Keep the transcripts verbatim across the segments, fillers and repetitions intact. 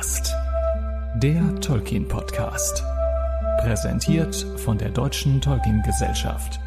Podcast. Der Tolkien-Podcast. Präsentiert von der Deutschen Tolkien-Gesellschaft.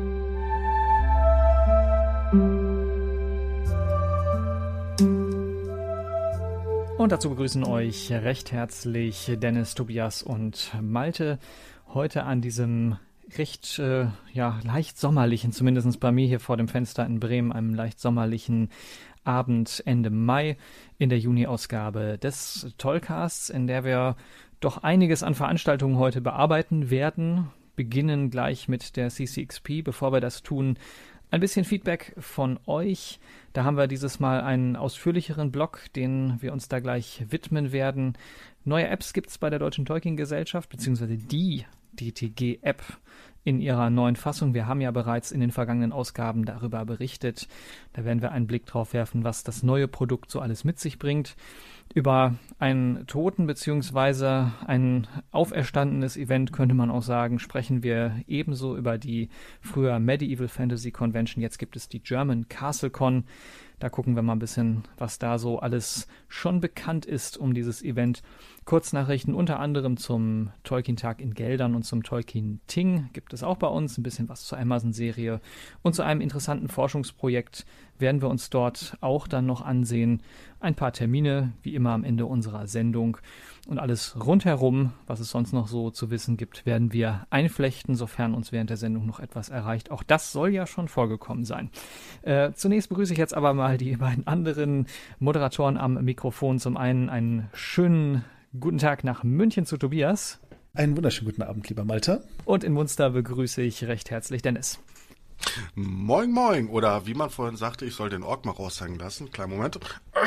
Und dazu begrüßen euch recht herzlich Dennis, Tobias und Malte. Heute an diesem recht, äh, ja, leicht sommerlichen, zumindest bei mir hier vor dem Fenster in Bremen, einem leicht sommerlichen Abend Ende Mai in der Juni-Ausgabe des Tollcasts, in der wir doch einiges an Veranstaltungen heute bearbeiten werden. Beginnen gleich mit der C C X P. Bevor wir das tun, ein bisschen Feedback von euch. Da haben wir dieses Mal einen ausführlicheren Blog, den wir uns da gleich widmen werden. Neue Apps gibt es bei der Deutschen Tolkien-Gesellschaft, beziehungsweise die D T G-App in ihrer neuen Fassung. Wir haben ja bereits in den vergangenen Ausgaben darüber berichtet. Da werden wir einen Blick drauf werfen, was das neue Produkt so alles mit sich bringt. Über ein Toten- bzw. ein auferstandenes Event, könnte man auch sagen, sprechen wir ebenso über die früher Medieval Fantasy Convention. Jetzt gibt es die German Castle Con. Da gucken wir mal ein bisschen, was da so alles schon bekannt ist um dieses Event. Kurznachrichten unter anderem zum Tolkien-Tag in Geldern und zum Tolkien-Ting gibt es auch bei uns. Ein bisschen was zur Amazon-Serie und zu einem interessanten Forschungsprojekt werden wir uns dort auch dann noch ansehen. Ein paar Termine, wie immer am Ende unserer Sendung. Und alles rundherum, was es sonst noch so zu wissen gibt, werden wir einflechten, sofern uns während der Sendung noch etwas erreicht. Auch das soll ja schon vorgekommen sein. Äh, zunächst begrüße ich jetzt aber mal die beiden anderen Moderatoren am Mikrofon. Zum einen einen schönen guten Tag nach München zu Tobias. Einen wunderschönen guten Abend, lieber Malte. Und in Munster begrüße ich recht herzlich Dennis. Moin, moin. Oder wie man vorhin sagte, ich soll den Ork mal raushängen lassen. Kleinen Moment.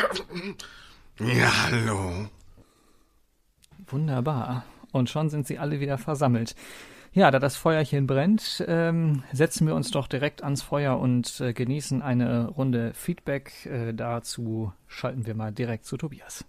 Ja, hallo. Wunderbar. Und schon sind sie alle wieder versammelt. Ja, da das Feuerchen brennt, ähm, setzen wir uns doch direkt ans Feuer und äh, genießen eine Runde Feedback. Äh, dazu schalten wir mal direkt zu Tobias.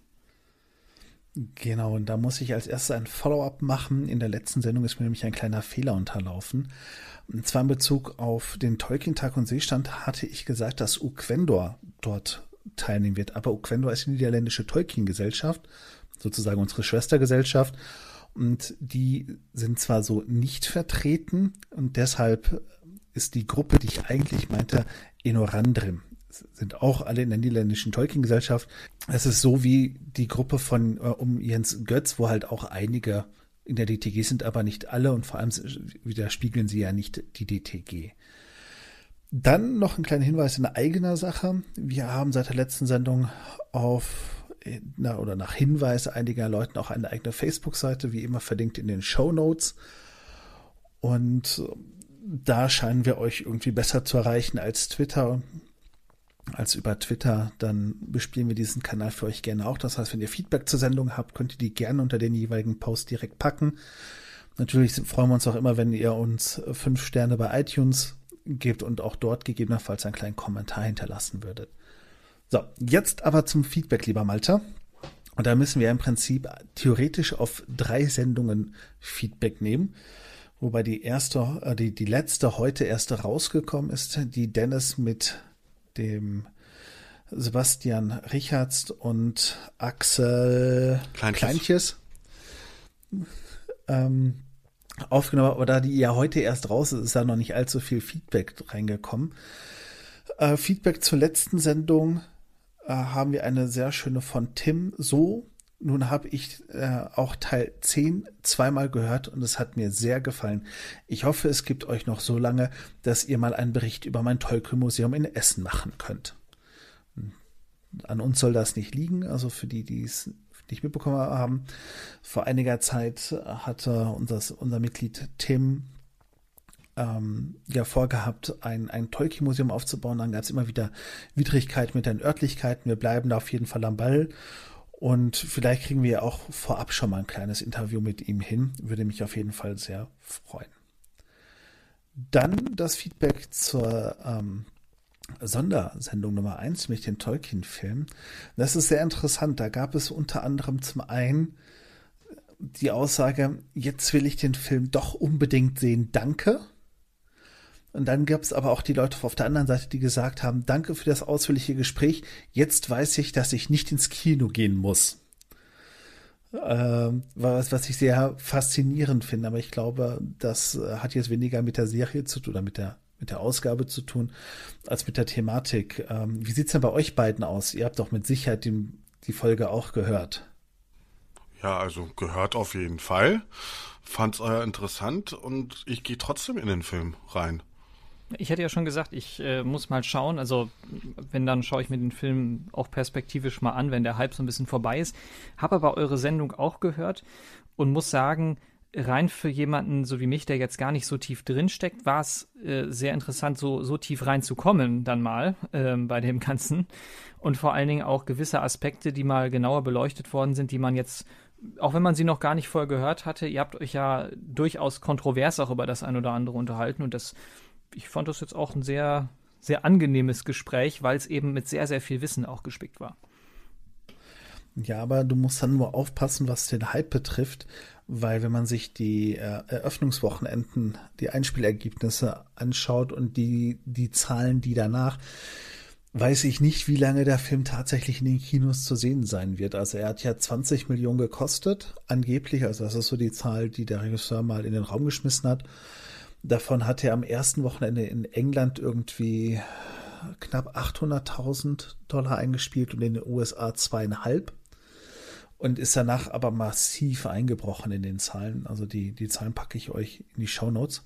Genau, und da muss ich als erstes ein Follow-up machen. In der letzten Sendung ist mir nämlich ein kleiner Fehler unterlaufen. Und zwar in Bezug auf den Tolkien-Tag und Seestand hatte ich gesagt, dass Uquendor dort teilnehmen wird. Aber Uquendor ist die niederländische Tolkien-Gesellschaft, sozusagen unsere Schwestergesellschaft. Und die sind zwar so nicht vertreten und deshalb ist die Gruppe, die ich eigentlich meinte, Enorandrim. Sind auch alle in der niederländischen Tolkien-Gesellschaft. Es ist so wie die Gruppe von äh, um Jens Götz, wo halt auch einige in der D T G sind, aber nicht alle und vor allem widerspiegeln sie ja nicht die D T G. Dann noch ein kleiner Hinweis in eigener Sache. Wir haben seit der letzten Sendung auf na, oder nach Hinweis einiger Leuten auch eine eigene Facebook-Seite, wie immer verlinkt in den Shownotes. Und da scheinen wir euch irgendwie besser zu erreichen als Twitter. Als über Twitter, dann bespielen wir diesen Kanal für euch gerne auch. Das heißt, wenn ihr Feedback zur Sendung habt, könnt ihr die gerne unter den jeweiligen Post direkt packen. Natürlich freuen wir uns auch immer, wenn ihr uns fünf Sterne bei iTunes gebt und auch dort gegebenenfalls einen kleinen Kommentar hinterlassen würdet. So, jetzt aber zum Feedback, lieber Malte. Und da müssen wir im Prinzip theoretisch auf drei Sendungen Feedback nehmen. Wobei die erste, äh, die, die letzte heute erst rausgekommen ist, die Dennis mit dem Sebastian Richards und Axel Kleintjes, Kleintjes ähm, aufgenommen, aber da die ja heute erst raus ist, ist da noch nicht allzu viel Feedback reingekommen. Äh, Feedback zur letzten Sendung äh, haben wir eine sehr schöne von Tim. So, nun habe ich äh, auch Teil zehn zweimal gehört und es hat mir sehr gefallen. Ich hoffe, es gibt euch noch so lange, dass ihr mal einen Bericht über mein Tolkien-Museum in Essen machen könnt. An uns soll das nicht liegen, also für die, die es nicht mitbekommen haben. Vor einiger Zeit hatte unser, unser Mitglied Tim ähm, ja vorgehabt, ein, ein Tolkien-Museum aufzubauen. Dann gab es immer wieder Widrigkeiten mit den Örtlichkeiten. Wir bleiben da auf jeden Fall am Ball. Und vielleicht kriegen wir ja auch vorab schon mal ein kleines Interview mit ihm hin. Würde mich auf jeden Fall sehr freuen. Dann das Feedback zur ähm, Sondersendung Nummer eins, nämlich den Tolkien-Film. Das ist sehr interessant. Da gab es unter anderem zum einen die Aussage, jetzt will ich den Film doch unbedingt sehen, danke. Und dann gab es aber auch die Leute auf der anderen Seite, die gesagt haben, danke für das ausführliche Gespräch, jetzt weiß ich, dass ich nicht ins Kino gehen muss. äh, was, was ich sehr faszinierend finde. Aber ich glaube, das hat jetzt weniger mit der Serie zu tun oder mit der mit der Ausgabe zu tun, als mit der Thematik. Ähm, wie sieht es denn bei euch beiden aus? Ihr habt doch mit Sicherheit die, die Folge auch gehört. Ja, also gehört auf jeden Fall. Fand's äh, interessant und ich gehe trotzdem in den Film rein. Ich hätte ja schon gesagt, ich äh, muss mal schauen. Also wenn, dann schaue ich mir den Film auch perspektivisch mal an, wenn der Hype so ein bisschen vorbei ist. Habe aber eure Sendung auch gehört und muss sagen, rein für jemanden so wie mich, der jetzt gar nicht so tief drin steckt, war es äh, sehr interessant, so, so tief reinzukommen dann mal äh, bei dem Ganzen. Und vor allen Dingen auch gewisse Aspekte, die mal genauer beleuchtet worden sind, die man jetzt, auch wenn man sie noch gar nicht vorher gehört hatte, ihr habt euch ja durchaus kontrovers auch über das ein oder andere unterhalten. Und das, ich fand das jetzt auch ein sehr, sehr angenehmes Gespräch, weil es eben mit sehr, sehr viel Wissen auch gespickt war. Ja, aber du musst dann nur aufpassen, was den Hype betrifft, weil wenn man sich die äh, Eröffnungswochenenden, die Einspielergebnisse anschaut und die, die Zahlen, die danach, weiß ich nicht, wie lange der Film tatsächlich in den Kinos zu sehen sein wird. Also er hat ja zwanzig Millionen gekostet, angeblich, also das ist so die Zahl, die der Regisseur mal in den Raum geschmissen hat. Davon hat er am ersten Wochenende in England irgendwie knapp achthunderttausend Dollar eingespielt und in den U S A zweieinhalb. Und ist danach aber massiv eingebrochen in den Zahlen. Also die, die Zahlen packe ich euch in die Shownotes.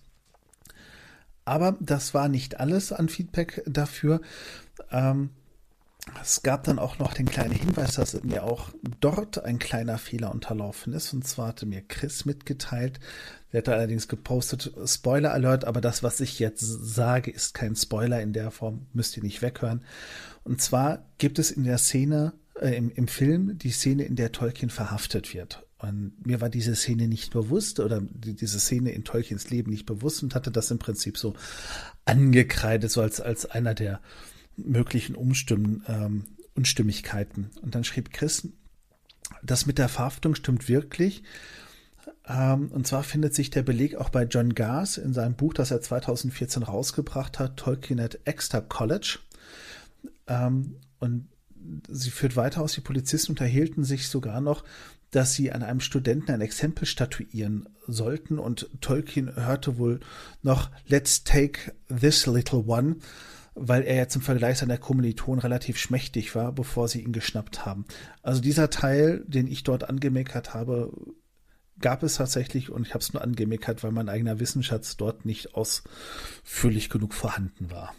Aber das war nicht alles an Feedback dafür. Ähm, es gab dann auch noch den kleinen Hinweis, dass mir auch dort ein kleiner Fehler unterlaufen ist. Und zwar hatte mir Chris mitgeteilt, der hat allerdings gepostet, Spoiler Alert, aber das, was ich jetzt sage, ist kein Spoiler in der Form, müsst ihr nicht weghören. Und zwar gibt es in der Szene, äh, im, im Film, die Szene, in der Tolkien verhaftet wird. Und mir war diese Szene nicht bewusst oder die, diese Szene in Tolkiens Leben nicht bewusst und hatte das im Prinzip so angekreidet, so als, als einer der möglichen Umstimmen, ähm, Unstimmigkeiten. Und dann schrieb Chris, das mit der Verhaftung stimmt wirklich. Ähm, und zwar findet sich der Beleg auch bei John Gars in seinem Buch, das er zweitausendvierzehn rausgebracht hat, Tolkien at Exeter College. Ähm, und sie führt weiter aus, die Polizisten unterhielten sich sogar noch, dass sie an einem Studenten ein Exempel statuieren sollten und Tolkien hörte wohl noch Let's take this little one, weil er ja zum Vergleich seiner Kommilitonen relativ schmächtig war, bevor sie ihn geschnappt haben. Also dieser Teil, den ich dort angemeckert habe, gab es tatsächlich und ich habe es nur angemeckert, weil mein eigener Wissensschatz dort nicht ausführlich genug vorhanden war.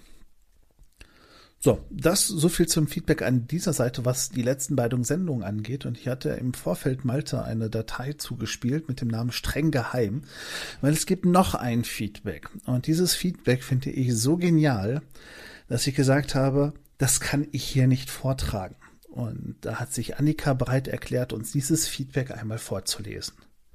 So, das so viel zum Feedback an dieser Seite, was die letzten beiden Sendungen angeht. Und ich hatte im Vorfeld Malte eine Datei zugespielt mit dem Namen streng geheim, weil es gibt noch ein Feedback. Und dieses Feedback finde ich so genial, dass ich gesagt habe, das kann ich hier nicht vortragen. Und da hat sich Annika bereit erklärt, uns dieses Feedback einmal vorzulesen.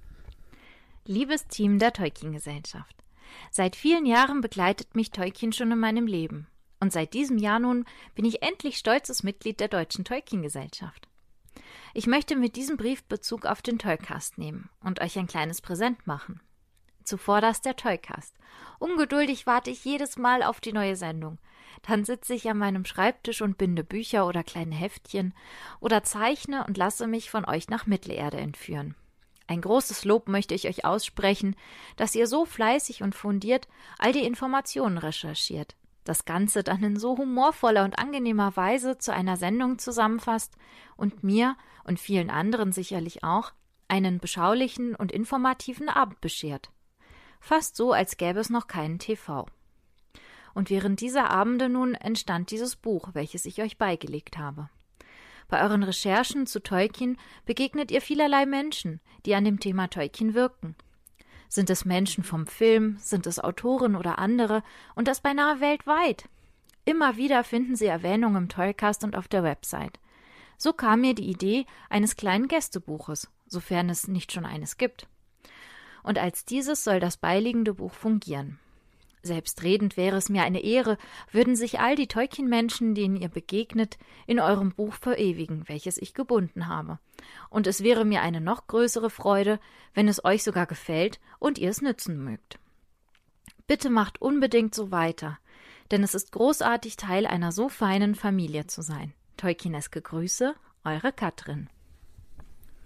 Liebes Team der Tolkien-Gesellschaft, seit vielen Jahren begleitet mich Tolkien schon in meinem Leben. Und seit diesem Jahr nun bin ich endlich stolzes Mitglied der Deutschen Tolkien-Gesellschaft. Ich möchte mit diesem Brief Bezug auf den Tollcast nehmen und euch ein kleines Präsent machen. Zuvorderst der Tollcast. Ungeduldig warte ich jedes Mal auf die neue Sendung. Dann sitze ich an meinem Schreibtisch und binde Bücher oder kleine Heftchen oder zeichne und lasse mich von euch nach Mittelerde entführen. Ein großes Lob möchte ich euch aussprechen, dass ihr so fleißig und fundiert all die Informationen recherchiert. Das Ganze dann in so humorvoller und angenehmer Weise zu einer Sendung zusammenfasst und mir und vielen anderen sicherlich auch einen beschaulichen und informativen Abend beschert. Fast so, als gäbe es noch keinen T V. Und während dieser Abende nun entstand dieses Buch, welches ich euch beigelegt habe. Bei euren Recherchen zu Tolkien begegnet ihr vielerlei Menschen, die an dem Thema Tolkien wirken. Sind es Menschen vom Film, sind es Autoren oder andere, und das beinahe weltweit. Immer wieder finden sie Erwähnung im Tollcast und auf der Website. So kam mir die Idee eines kleinen Gästebuches, sofern es nicht schon eines gibt. Und als dieses soll das beiliegende Buch fungieren. Selbstredend wäre es mir eine Ehre, würden sich all die Tolkien-Menschen, denen ihr begegnet, in eurem Buch verewigen, welches ich gebunden habe. Und es wäre mir eine noch größere Freude, wenn es euch sogar gefällt und ihr es nützen mögt. Bitte macht unbedingt so weiter, denn es ist großartig, Teil einer so feinen Familie zu sein. Tolkieneske Grüße, eure Katrin.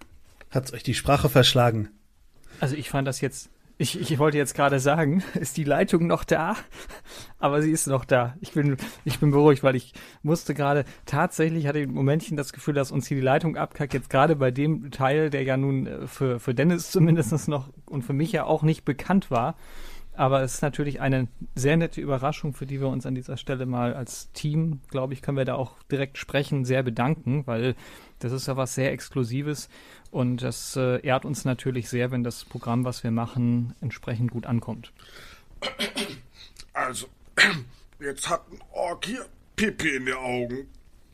Hat's euch die Sprache verschlagen? Also ich fand das jetzt, ich, ich wollte jetzt gerade sagen, ist die Leitung noch da? Aber sie ist noch da. Ich bin, ich bin beruhigt, weil ich musste gerade, tatsächlich hatte ich ein Momentchen das Gefühl, dass uns hier die Leitung abkackt, jetzt gerade bei dem Teil, der ja nun für, für Dennis zumindest noch und für mich ja auch nicht bekannt war. Aber es ist natürlich eine sehr nette Überraschung, für die wir uns an dieser Stelle mal als Team, glaube ich, können wir da auch direkt sprechen, sehr bedanken, weil das ist ja was sehr Exklusives und das äh, ehrt uns natürlich sehr, wenn das Programm, was wir machen, entsprechend gut ankommt. Also, jetzt hat ein Ork hier Pipi in den Augen.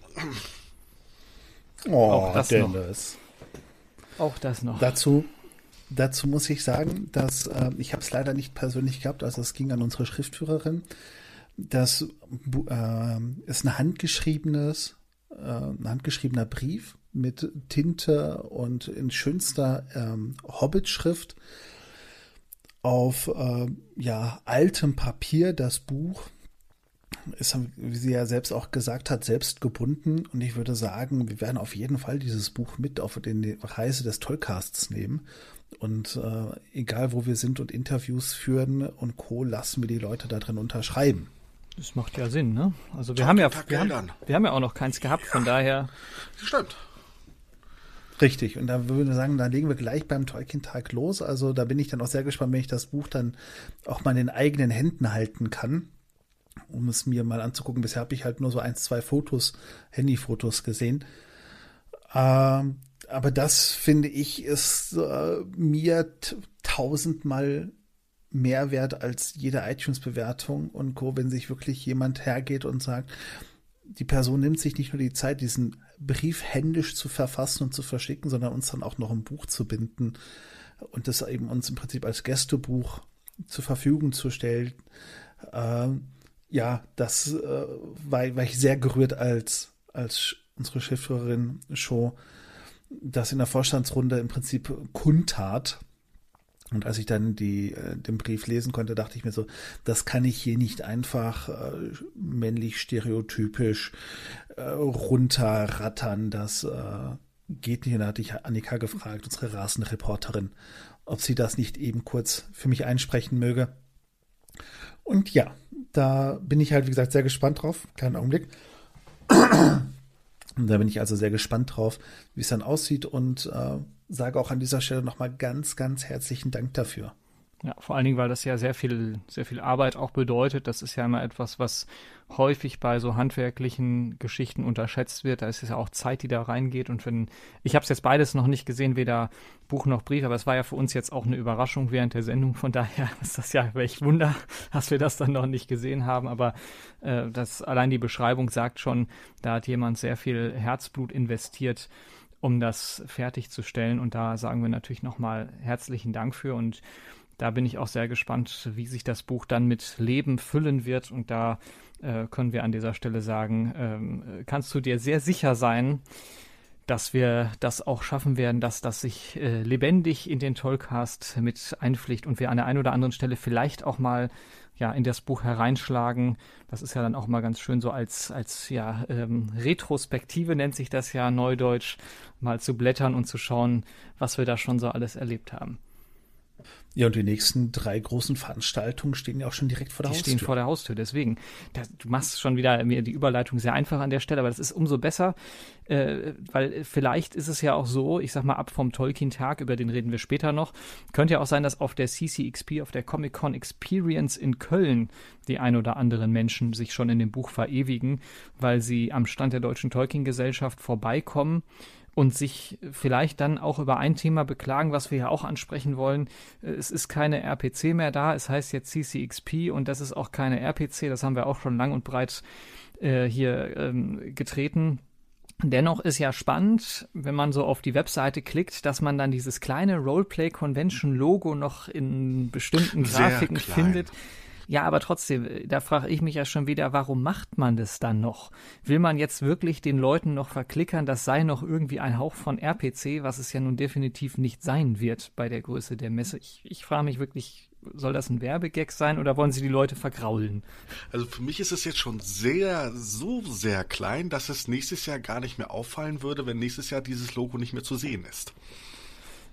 Oh, auch das Dennis. Noch. Auch das noch. Dazu, dazu muss ich sagen, dass äh, ich habe es leider nicht persönlich gehabt, also es ging an unsere Schriftführerin. Das äh, ist ein handgeschriebenes, äh, ein handgeschriebener Brief mit Tinte und in schönster ähm, Hobbit-Schrift auf äh, ja, altem Papier. Das Buch ist, wie sie ja selbst auch gesagt hat, selbst gebunden. Und ich würde sagen, wir werden auf jeden Fall dieses Buch mit auf die Reise des Tollcasts nehmen. Und äh, egal, wo wir sind und Interviews führen und Co., lassen wir die Leute da drin unterschreiben. Das macht ja Sinn, ne? Also wir haben ja, wir haben, wir haben ja auch noch keins gehabt, von daher. Stimmt. Richtig, und da würde ich sagen, da legen wir gleich beim Tolkien-Tag los. Also da bin ich dann auch sehr gespannt, wenn ich das Buch dann auch mal in den eigenen Händen halten kann, um es mir mal anzugucken. Bisher habe ich halt nur so ein, zwei Fotos, Handyfotos gesehen. Ähm, aber das, finde ich, ist äh, mir t- tausendmal mehr wert als jede iTunes-Bewertung und Co., wenn sich wirklich jemand hergeht und sagt, die Person nimmt sich nicht nur die Zeit, diesen Brief händisch zu verfassen und zu verschicken, sondern uns dann auch noch im Buch zu binden und das eben uns im Prinzip als Gästebuch zur Verfügung zu stellen. Äh, ja, das äh, war, war ich sehr gerührt, als, als unsere Schriftführerin Show das in der Vorstandsrunde im Prinzip kundtat. Und als ich dann die, äh, den Brief lesen konnte, dachte ich mir so, das kann ich hier nicht einfach äh, männlich stereotypisch äh, runterrattern. Das äh, geht nicht. Und da hatte ich Annika gefragt, unsere rasende Reporterin, ob sie das nicht eben kurz für mich einsprechen möge. Und ja, da bin ich halt, wie gesagt, sehr gespannt drauf. Kleinen Augenblick. Und da bin ich also sehr gespannt drauf, wie es dann aussieht und äh, sage auch an dieser Stelle nochmal ganz, ganz herzlichen Dank dafür. Ja, vor allen Dingen, weil das ja sehr viel, sehr viel Arbeit auch bedeutet. Das ist ja immer etwas, was häufig bei so handwerklichen Geschichten unterschätzt wird. Da ist es ja auch Zeit, die da reingeht. Und wenn, ich habe es jetzt beides noch nicht gesehen, weder Buch noch Brief, aber es war ja für uns jetzt auch eine Überraschung während der Sendung. Von daher ist das ja welch Wunder, dass wir das dann noch nicht gesehen haben. Aber äh, das allein die Beschreibung sagt schon, da hat jemand sehr viel Herzblut investiert, um das fertigzustellen. Und da sagen wir natürlich nochmal herzlichen Dank für. Und da bin ich auch sehr gespannt, wie sich das Buch dann mit Leben füllen wird. Und da äh, können wir an dieser Stelle sagen, ähm, kannst du dir sehr sicher sein, dass wir das auch schaffen werden, dass das sich äh, lebendig in den Tollcast mit einpflicht und wir an der einen oder anderen Stelle vielleicht auch mal ja in das Buch hereinschlagen. Das ist ja dann auch mal ganz schön so als, als ja, ähm, Retrospektive nennt sich das ja neudeutsch, mal zu blättern und zu schauen, was wir da schon so alles erlebt haben. Ja, und die nächsten drei großen Veranstaltungen stehen ja auch schon direkt vor der die Haustür. Die stehen vor der Haustür, deswegen. Da, du machst schon wieder mir die Überleitung sehr einfach an der Stelle, aber das ist umso besser, äh, weil vielleicht ist es ja auch so, ich sag mal, ab vom Tolkien-Tag, über den reden wir später noch, könnte ja auch sein, dass auf der C C X P, auf der Comic-Con Experience in Köln, die ein oder anderen Menschen sich schon in dem Buch verewigen, weil sie am Stand der Deutschen Tolkien-Gesellschaft vorbeikommen und sich vielleicht dann auch über ein Thema beklagen, was wir ja auch ansprechen wollen. Es ist keine R P C mehr da, es heißt jetzt C C X P und das ist auch keine R P C, das haben wir auch schon lang und breit äh, hier ähm, getreten. Dennoch ist ja spannend, wenn man so auf die Webseite klickt, dass man dann dieses kleine Roleplay-Convention-Logo noch in bestimmten Grafiken findet. Ja, aber trotzdem, da frage ich mich ja schon wieder, warum macht man das dann noch? Will man jetzt wirklich den Leuten noch verklickern, das sei noch irgendwie ein Hauch von R P C, was es ja nun definitiv nicht sein wird bei der Größe der Messe? Ich, ich frage mich wirklich, soll das ein Werbegag sein oder wollen sie die Leute vergraulen? Also für mich ist es jetzt schon sehr, so sehr klein, dass es nächstes Jahr gar nicht mehr auffallen würde, wenn nächstes Jahr dieses Logo nicht mehr zu sehen ist.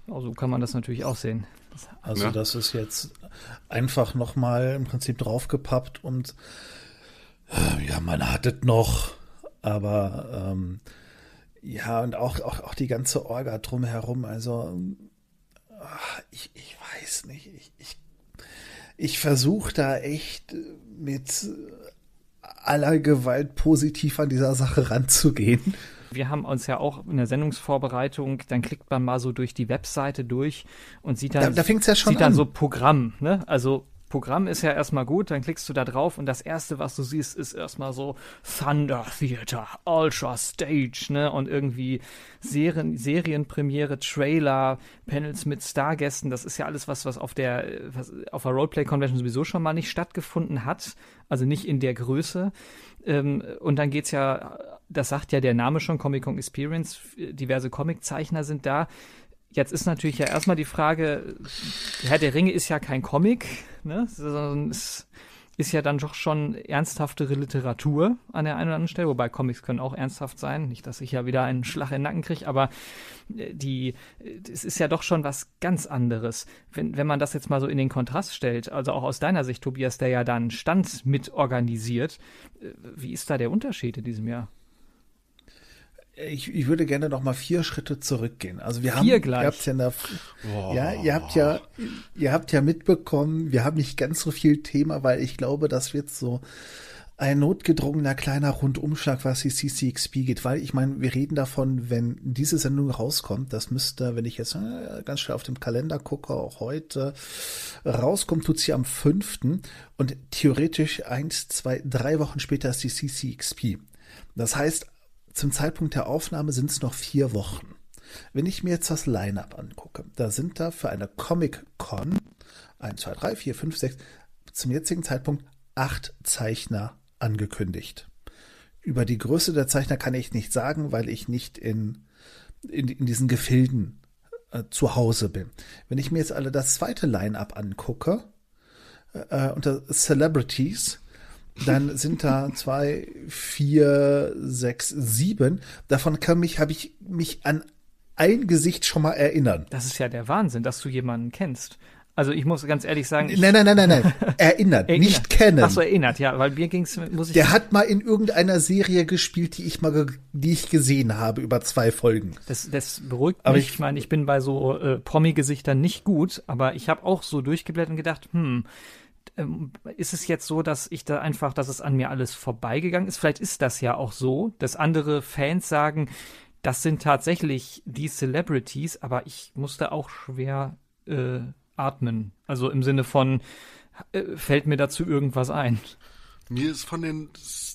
so kann man das natürlich auch sehen. Also ja. das ist jetzt einfach nochmal im Prinzip draufgepappt und äh, ja, man hat es noch, aber ähm, ja, und auch, auch, auch die ganze Orga drumherum, also ach, ich, ich weiß nicht, ich, ich, ich versuche da echt mit aller Gewalt positiv an dieser Sache ranzugehen. Wir haben uns ja auch in der Sendungsvorbereitung, dann klickt man mal so durch die Webseite durch und sieht dann, da, da fängt's ja schon sieht dann an. so Programm, ne? Also Programm ist ja erstmal gut, dann klickst du da drauf und das erste, was du siehst, ist erstmal so Thunder Theater, Ultra Stage, ne? Und irgendwie Serien, Serienpremiere, Trailer, Panels mit Stargästen, das ist ja alles was, was auf der, was auf der Roleplay Convention sowieso schon mal nicht stattgefunden hat, also nicht in der Größe. Ähm, und dann geht's ja, das sagt ja der Name schon, Comic-Con Experience, diverse Comiczeichner sind da. Jetzt ist natürlich ja erstmal die Frage, Herr der Ringe ist ja kein Comic, ne, sondern es ist ja dann doch schon ernsthaftere Literatur an der einen oder anderen Stelle, wobei Comics können auch ernsthaft sein, nicht, dass ich ja wieder einen Schlag in den Nacken kriege, aber die, es ist ja doch schon was ganz anderes. Wenn, wenn man das jetzt mal so in den Kontrast stellt, also auch aus deiner Sicht, Tobias, der ja dann Stand mit organisiert, wie ist da der Unterschied in diesem Jahr? Ich, ich würde gerne noch mal vier Schritte zurückgehen. Also wir vier haben, gleich. Ihr habt ja, der, Oh. ja, ihr habt ja, ihr habt ja mitbekommen, wir haben nicht ganz so viel Thema, weil ich glaube, das wird so ein notgedrungener kleiner Rundumschlag, was die C C X P geht. Weil ich meine, wir reden davon, wenn diese Sendung rauskommt, das müsste, wenn ich jetzt äh, ganz schnell auf dem Kalender gucke, auch heute rauskommt, tut sie am fünften und theoretisch eins, zwei, drei Wochen später ist die C C X P. Das heißt, zum Zeitpunkt der Aufnahme sind es noch vier Wochen. Wenn ich mir jetzt das Line-Up angucke, da sind da für eine Comic-Con eins, zwei, drei, vier, fünf, sechs, zum jetzigen Zeitpunkt acht Zeichner angekündigt. Über die Größe der Zeichner kann ich nicht sagen, weil ich nicht in, in, in diesen Gefilden äh, zu Hause bin. Wenn ich mir jetzt alle das zweite Line-Up angucke, äh, unter Celebrities, dann sind da zwei, vier, sechs, sieben. Davon kann mich, habe ich mich an ein Gesicht schon mal erinnern. Das ist ja der Wahnsinn, dass du jemanden kennst. Also ich muss ganz ehrlich sagen, ich Nein, nein, nein, nein, nein. Erinnern, erinnert. nicht kennen. Ach so, erinnert, ja, weil mir ging's, muss ich. Der hat mal in irgendeiner Serie gespielt, die ich mal, ge- die ich gesehen habe über zwei Folgen. Das, das beruhigt Aber mich. ich- Ich meine, ich bin bei so äh, Promi-Gesichtern nicht gut, aber ich habe auch so durchgeblättert und gedacht, hm, ähm, ist es jetzt so, dass ich da einfach, dass es an mir alles vorbeigegangen ist? Vielleicht ist das ja auch so, dass andere Fans sagen, das sind tatsächlich die Celebrities, aber ich musste auch schwer äh, atmen. Also im Sinne von, äh, fällt mir dazu irgendwas ein? Mir ist von den S-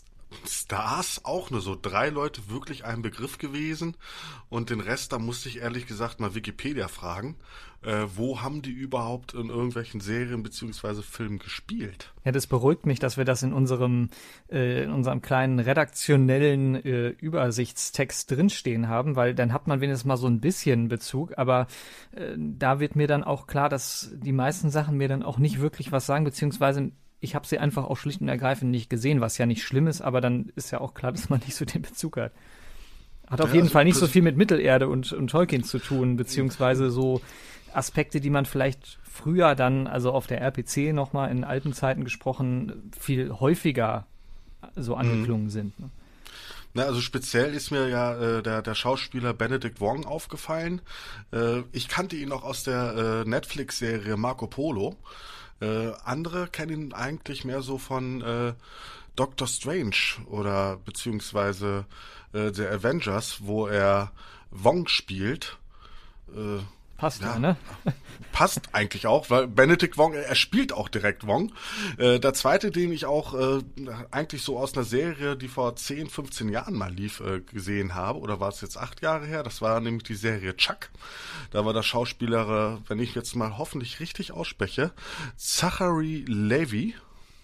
Stars auch nur so drei Leute wirklich ein Begriff gewesen und den Rest, da musste ich ehrlich gesagt mal Wikipedia fragen, äh, wo haben die überhaupt in irgendwelchen Serien beziehungsweise Filmen gespielt? Ja, das beruhigt mich, dass wir das in unserem äh, in unserem kleinen redaktionellen äh, Übersichtstext drinstehen haben, weil dann hat man wenigstens mal so ein bisschen Bezug, aber äh, da wird mir dann auch klar, dass die meisten Sachen mir dann auch nicht wirklich was sagen, beziehungsweise ich habe sie einfach auch schlicht und ergreifend nicht gesehen, was ja nicht schlimm ist, aber dann ist ja auch klar, dass man nicht so den Bezug hat. Hat auf Ja, jeden also Fall nicht so pers- viel mit Mittelerde und, und Tolkien zu tun, beziehungsweise so Aspekte, die man vielleicht früher dann, also auf der R P C nochmal in alten Zeiten gesprochen, viel häufiger so angeklungen sind. Ne? Na, also speziell ist mir ja äh, der, der Schauspieler Benedict Wong aufgefallen. Äh, ich kannte ihn auch aus der äh, Netflix-Serie Marco Polo. Äh, andere kennen ihn eigentlich mehr so von äh, Doctor Strange oder beziehungsweise äh, der Avengers, wo er Wong spielt. Äh, Passt ja, Ja. ne? Passt eigentlich auch, weil Benedict Wong, er spielt auch direkt Wong. Äh, der zweite, den ich auch äh, eigentlich so aus einer Serie, die vor zehn, fünfzehn Jahren mal lief, äh, gesehen habe, oder war es jetzt acht Jahre her, das war nämlich die Serie Chuck. Da war der Schauspieler, äh, wenn ich jetzt mal hoffentlich richtig ausspreche, Zachary Levi.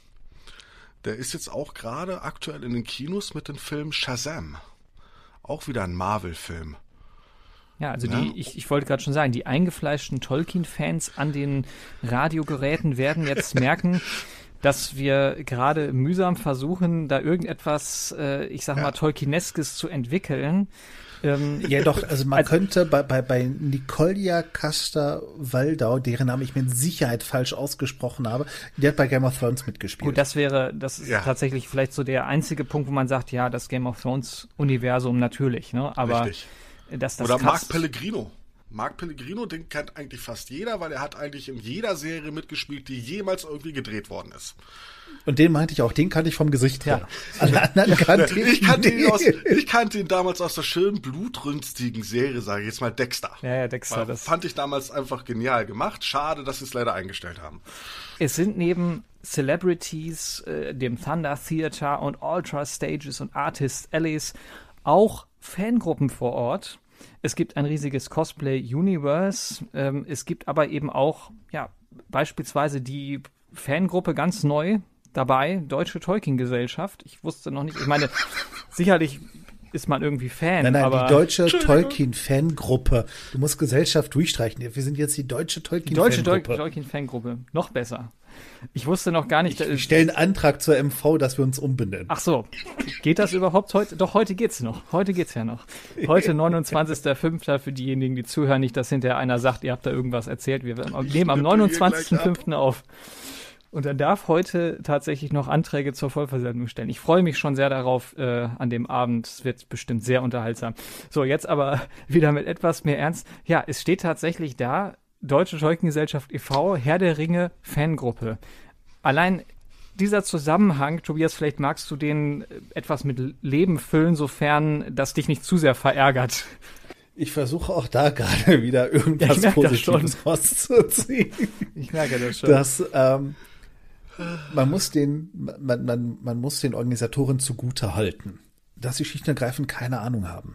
Der ist jetzt auch gerade aktuell in den Kinos mit dem Film Shazam. Auch wieder ein Marvel-Film. Ja, also Ja. die, ich, ich wollte gerade schon sagen, die eingefleischten Tolkien-Fans an den Radiogeräten werden jetzt merken, dass wir gerade mühsam versuchen, da irgendetwas, äh, ich sag Ja. mal, Tolkieneskes zu entwickeln. Ähm, ja, doch, also man also, könnte bei, bei, bei Nikolja Coster-Waldau, deren Namen ich mit Sicherheit falsch ausgesprochen habe, die hat bei Game of Thrones mitgespielt. Gut, das wäre, das ist ja. tatsächlich vielleicht so der einzige Punkt, wo man sagt, ja, das Game of Thrones-Universum natürlich, ne? Aber Richtig. Dass das Oder Cast- Mark Pellegrino. Mark Pellegrino, den kennt eigentlich fast jeder, weil er hat eigentlich in jeder Serie mitgespielt, die jemals irgendwie gedreht worden ist. Und den meinte ich auch, den kannte ich vom Gesicht her. Ja. Alle anderen kannte ich, ich, kannte ihn aus, ich kannte ihn damals aus der schönen blutrünstigen Serie, sage ich jetzt mal, Dexter. Ja, ja, Dexter. War, das fand ich damals einfach genial gemacht. Schade, dass sie es leider eingestellt haben. Es sind neben Celebrities, äh, dem Thunder Theater und Ultra Stages und Artist Alleys auch Fangruppen vor Ort. Es gibt ein riesiges Cosplay-Universe. Ähm, es gibt aber eben auch, ja, beispielsweise die Fangruppe ganz neu dabei, Deutsche Tolkien-Gesellschaft. Ich wusste noch nicht, ich meine, sicherlich ist man irgendwie Fan. Nein, nein, aber die Deutsche Tolkien-Fangruppe. Du musst Gesellschaft durchstreichen. Wir sind jetzt die Deutsche Tolkien-Fangruppe. Die Deutsche Tolkien-Fangruppe. Noch besser. Ich wusste noch gar nicht. Ich, ich stelle einen Antrag zur M V, dass wir uns umbenennen. Ach so. Geht das überhaupt heute? Doch, heute geht's noch. Heute geht's ja noch. Heute neunundzwanzigster fünfter für diejenigen, die zuhören, nicht, dass hinterher einer sagt, ihr habt da irgendwas erzählt. Wir nehmen am neunundzwanzigsten fünften auf. Und er darf heute tatsächlich noch Anträge zur Vollversammlung stellen. Ich freue mich schon sehr darauf äh, an dem Abend. Es wird bestimmt sehr unterhaltsam. So, jetzt aber wieder mit etwas mehr Ernst. Ja, es steht tatsächlich da, Deutsche Tolkien-Gesellschaft e V, Herr der Ringe, Fangruppe. Allein dieser Zusammenhang, Tobias, vielleicht magst du den etwas mit Leben füllen, sofern das dich nicht zu sehr verärgert. Ich versuche auch da gerade wieder irgendwas ja, Positives rauszuziehen. Ich merke das schon. Dass, ähm, man muss den, man, man, man muss den Organisatoren zugute halten, dass sie schlicht und ergreifend keine Ahnung haben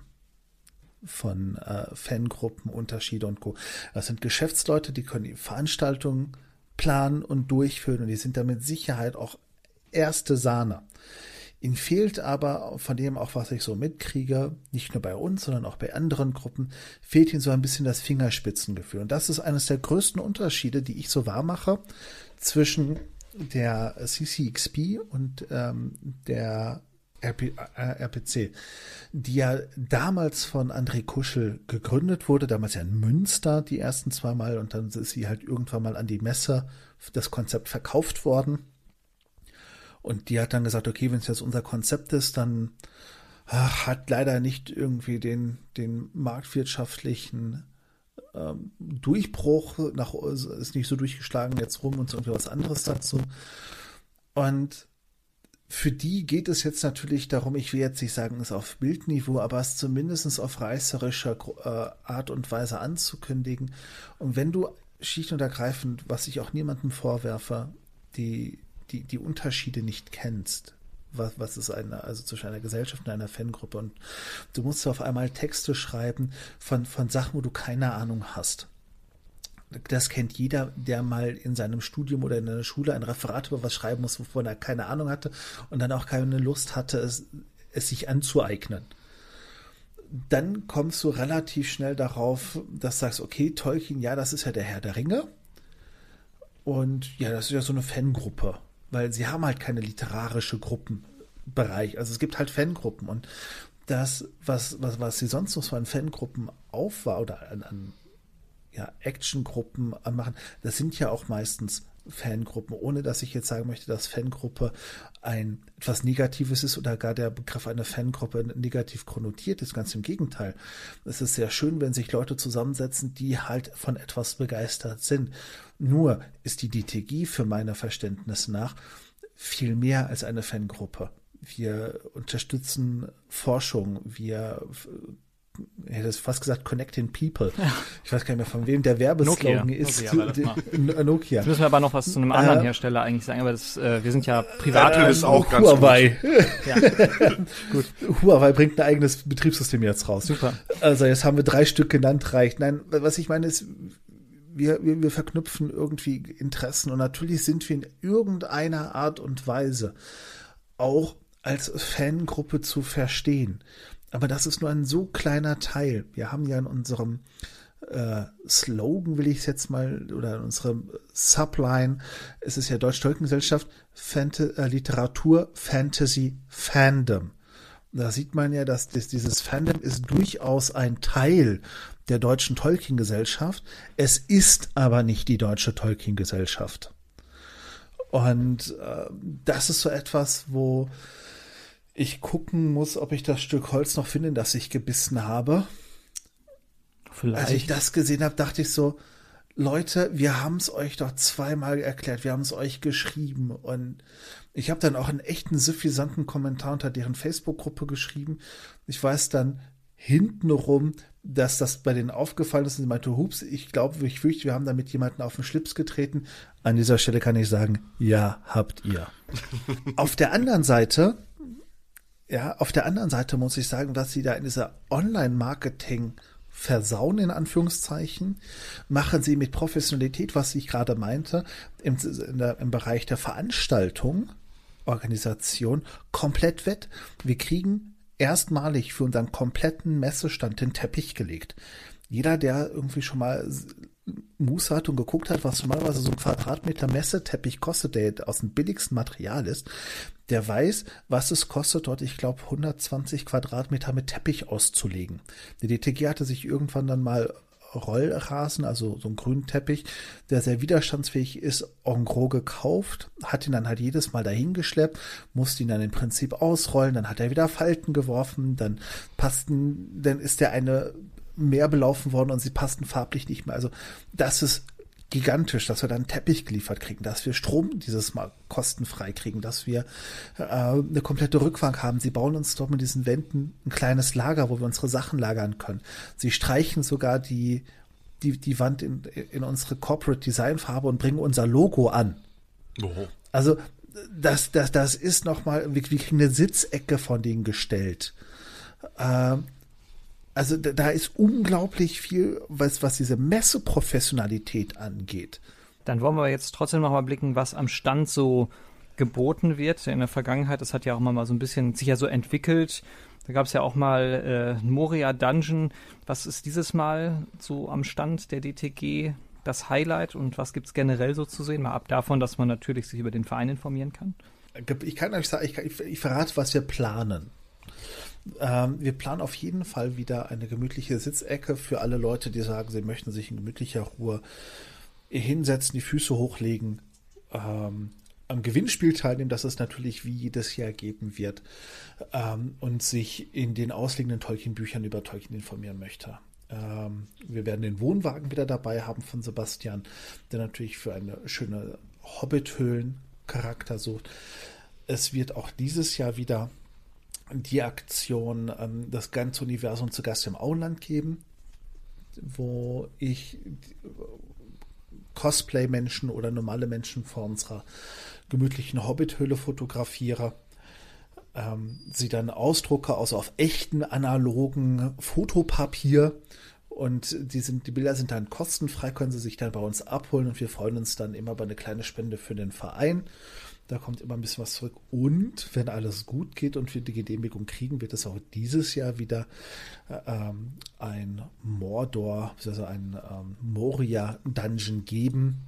von äh, Fangruppen, Unterschiede und Co. Das sind Geschäftsleute, die können die Veranstaltungen planen und durchführen und die sind da mit Sicherheit auch erste Sahne. Ihnen fehlt aber, von dem auch, was ich so mitkriege, nicht nur bei uns, sondern auch bei anderen Gruppen, fehlt ihnen so ein bisschen das Fingerspitzengefühl. Und das ist eines der größten Unterschiede, die ich so wahrmache, zwischen der C C X P und ähm, der R P, äh, R P C, die ja damals von André Kuschel gegründet wurde, damals ja in Münster die ersten zwei Mal und dann ist sie halt irgendwann mal an die Messe, das Konzept verkauft worden. Und die hat dann gesagt, okay, wenn es jetzt unser Konzept ist, dann ach, hat leider nicht irgendwie den, den marktwirtschaftlichen ähm, Durchbruch, nach, ist nicht so durchgeschlagen jetzt rum und so irgendwie was anderes dazu. Und für die geht es jetzt natürlich darum, ich will jetzt nicht sagen, es auf Bildniveau, aber es zumindest auf reißerischer äh, Art und Weise anzukündigen. Und wenn du schlicht und ergreifend, was ich auch niemandem vorwerfe, die Die, die Unterschiede nicht kennst, was, was ist eine, also zwischen einer Gesellschaft und einer Fangruppe und du musst auf einmal Texte schreiben von, von Sachen, wo du keine Ahnung hast. Das kennt jeder, der mal in seinem Studium oder in einer Schule ein Referat über was schreiben muss, wovon er keine Ahnung hatte und dann auch keine Lust hatte, es, es sich anzueignen. Dann kommst du relativ schnell darauf, dass du sagst, okay, Tolkien, ja, das ist ja der Herr der Ringe und ja, das ist ja so eine Fangruppe. Weil sie haben halt keine literarische Gruppenbereich. Also es gibt halt Fangruppen und das, was, was, was sie sonst noch so an Fangruppen aufbauen oder an, an ja, Actiongruppen anmachen, das sind ja auch meistens Fangruppen, ohne dass ich jetzt sagen möchte, dass Fangruppe ein etwas Negatives ist oder gar der Begriff einer Fangruppe negativ konnotiert ist. Ganz im Gegenteil. Es ist sehr schön, wenn sich Leute zusammensetzen, die halt von etwas begeistert sind. Nur ist die D T G für mein Verständnis nach viel mehr als eine Fangruppe. Wir unterstützen Forschung, wir ich hätte es fast gesagt, Connecting People. Ja. Ich weiß gar nicht mehr, von wem der Werbeslogan Nokia. ist. Nokia, Nokia. Jetzt müssen wir aber noch was zu einem anderen äh, Hersteller eigentlich sagen, aber das, äh, wir sind ja privat. Apple ist auch ganz Huawei. gut. Ja. Gut. Huawei bringt ein eigenes Betriebssystem jetzt raus. Super. Also jetzt haben wir drei Stück genannt, reicht. Nein, was ich meine ist, wir, wir, wir verknüpfen irgendwie Interessen und natürlich sind wir in irgendeiner Art und Weise auch als Fangruppe zu verstehen. Aber das ist nur ein so kleiner Teil. Wir haben ja in unserem äh, Slogan, will ich es jetzt mal, oder in unserem Subline, es ist ja Deutsche Tolkien-Gesellschaft, Fant- äh, Literatur, Fantasy, Fandom. Da sieht man ja, dass das, dieses Fandom ist durchaus ein Teil der deutschen Tolkien-Gesellschaft. Es ist aber nicht die deutsche Tolkien-Gesellschaft. Und äh, das ist so etwas, wo ich gucken muss, ob ich das Stück Holz noch finde, das ich gebissen habe. Vielleicht. Als ich das gesehen habe, dachte ich so, Leute, wir haben es euch doch zweimal erklärt, wir haben es euch geschrieben und ich habe dann auch einen echten suffisanten Kommentar unter deren Facebook-Gruppe geschrieben. Ich weiß dann hintenrum, dass das bei denen aufgefallen ist und sie meinte, hups, ich glaube, ich fürchte, wir haben damit jemanden auf den Schlips getreten. An dieser Stelle kann ich sagen, ja, habt ihr. Auf der anderen Seite, ja, auf der anderen Seite muss ich sagen, dass sie da in dieser Online-Marketing versauen, in Anführungszeichen, machen sie mit Professionalität, was ich gerade meinte, im, in der, im Bereich der Veranstaltung, Organisation, komplett wett. Wir kriegen erstmalig für unseren kompletten Messestand den Teppich gelegt. Jeder, der irgendwie schon mal Muße hat und geguckt hat, was normalerweise so ein Quadratmeter Messeteppich kostet, der aus dem billigsten Material ist, der weiß, was es kostet, dort, ich glaube, hundertzwanzig Quadratmeter mit Teppich auszulegen. Die D T G hatte sich irgendwann dann mal Rollrasen, also so einen grünen Teppich, der sehr widerstandsfähig ist, en gros gekauft, hat ihn dann halt jedes Mal dahin geschleppt, musste ihn dann im Prinzip ausrollen, dann hat er wieder Falten geworfen, dann passten, dann ist der eine mehr belaufen worden und sie passten farblich nicht mehr. Also das ist gigantisch, dass wir dann einen Teppich geliefert kriegen, dass wir Strom dieses Mal kostenfrei kriegen, dass wir äh, eine komplette Rückbank haben. Sie bauen uns dort mit diesen Wänden ein kleines Lager, wo wir unsere Sachen lagern können. Sie streichen sogar die, die, die Wand in, in unsere Corporate Design Farbe und bringen unser Logo an. Oh. Also das, das, das ist nochmal, wir, wir kriegen eine Sitzecke von denen gestellt. Ähm, Also da, da ist unglaublich viel, was, was diese Messeprofessionalität angeht. Dann wollen wir jetzt trotzdem noch mal blicken, was am Stand so geboten wird. In der Vergangenheit, das hat ja auch mal so ein bisschen sich ja so entwickelt. Da gab es ja auch mal äh, Moria Dungeon. Was ist dieses Mal so am Stand der D T G das Highlight und was gibt es generell so zu sehen? Mal ab davon, dass man natürlich sich über den Verein informieren kann. Ich kann euch sagen, ich, kann, ich, ich verrate, was wir planen. Ähm, wir planen auf jeden Fall wieder eine gemütliche Sitzecke für alle Leute, die sagen, sie möchten sich in gemütlicher Ruhe hinsetzen, die Füße hochlegen, ähm, am Gewinnspiel teilnehmen, das es natürlich wie jedes Jahr geben wird, ähm, und sich in den ausliegenden Tolkien-Büchern über Tolkien informieren möchte. Ähm, wir werden den Wohnwagen wieder dabei haben von Sebastian, der natürlich für eine schöne Hobbit-Höhlen-Charakter sucht. Es wird auch dieses Jahr wieder die Aktion ähm, das ganze Universum zu Gast im Auenland geben, wo ich Cosplay-Menschen oder normale Menschen vor unserer gemütlichen Hobbit-Höhle fotografiere, ähm, sie dann ausdrucke aus auf echten analogen Fotopapier und die, sind, die Bilder sind dann kostenfrei, können sie sich dann bei uns abholen und wir freuen uns dann immer über eine kleine Spende für den Verein. Da kommt immer ein bisschen was zurück. Und wenn alles gut geht und wir die Genehmigung kriegen, wird es auch dieses Jahr wieder ähm, ein Mordor, also ein ähm, Moria-Dungeon geben,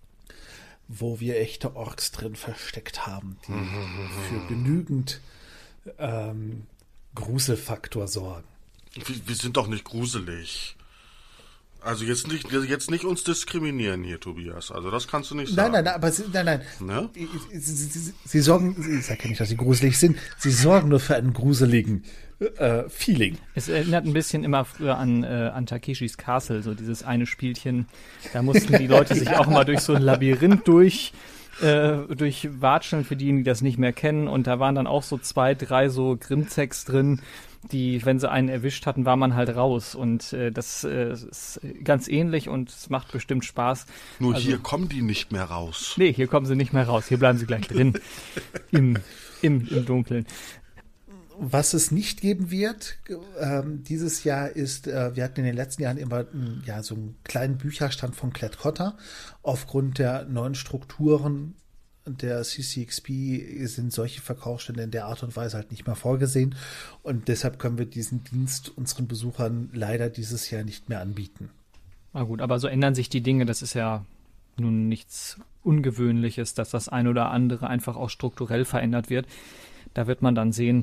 wo wir echte Orks drin versteckt haben, die für genügend ähm, Gruselfaktor sorgen. Wir, wir sind doch nicht gruselig. Also jetzt nicht, jetzt nicht uns diskriminieren hier, Tobias. Also das kannst du nicht sagen. Nein, nein, nein, aber sie, nein, nein. Ne? Sie, sie, sie, sie sorgen, ich sage ja nicht, dass sie gruselig sind, sie sorgen nur für einen gruseligen äh, Feeling. Es erinnert ein bisschen immer früher an, äh, an Takeshis Castle, so dieses eine Spielchen. Da mussten die Leute sich auch mal durch so ein Labyrinth durch äh, durchwatscheln, für diejenigen, die das nicht mehr kennen. Und da waren dann auch so zwei, drei so Grimzecks drin, die, wenn sie einen erwischt hatten, war man halt raus. Und äh, das äh, ist ganz ähnlich und es macht bestimmt Spaß. Nur also, hier kommen die nicht mehr raus. Nee, hier kommen sie nicht mehr raus. Hier bleiben sie gleich drin. Im, im, im Dunkeln. Was es nicht geben wird, ähm, dieses Jahr ist, äh, wir hatten in den letzten Jahren immer m, ja, so einen kleinen Bücherstand von Klett-Cotta. Aufgrund der neuen Strukturen der C C X P sind solche Verkaufsstände in der Art und Weise halt nicht mehr vorgesehen. Und deshalb können wir diesen Dienst unseren Besuchern leider dieses Jahr nicht mehr anbieten. Na gut, aber so ändern sich die Dinge. Das ist ja nun nichts Ungewöhnliches, dass das ein oder andere einfach auch strukturell verändert wird. Da wird man dann sehen,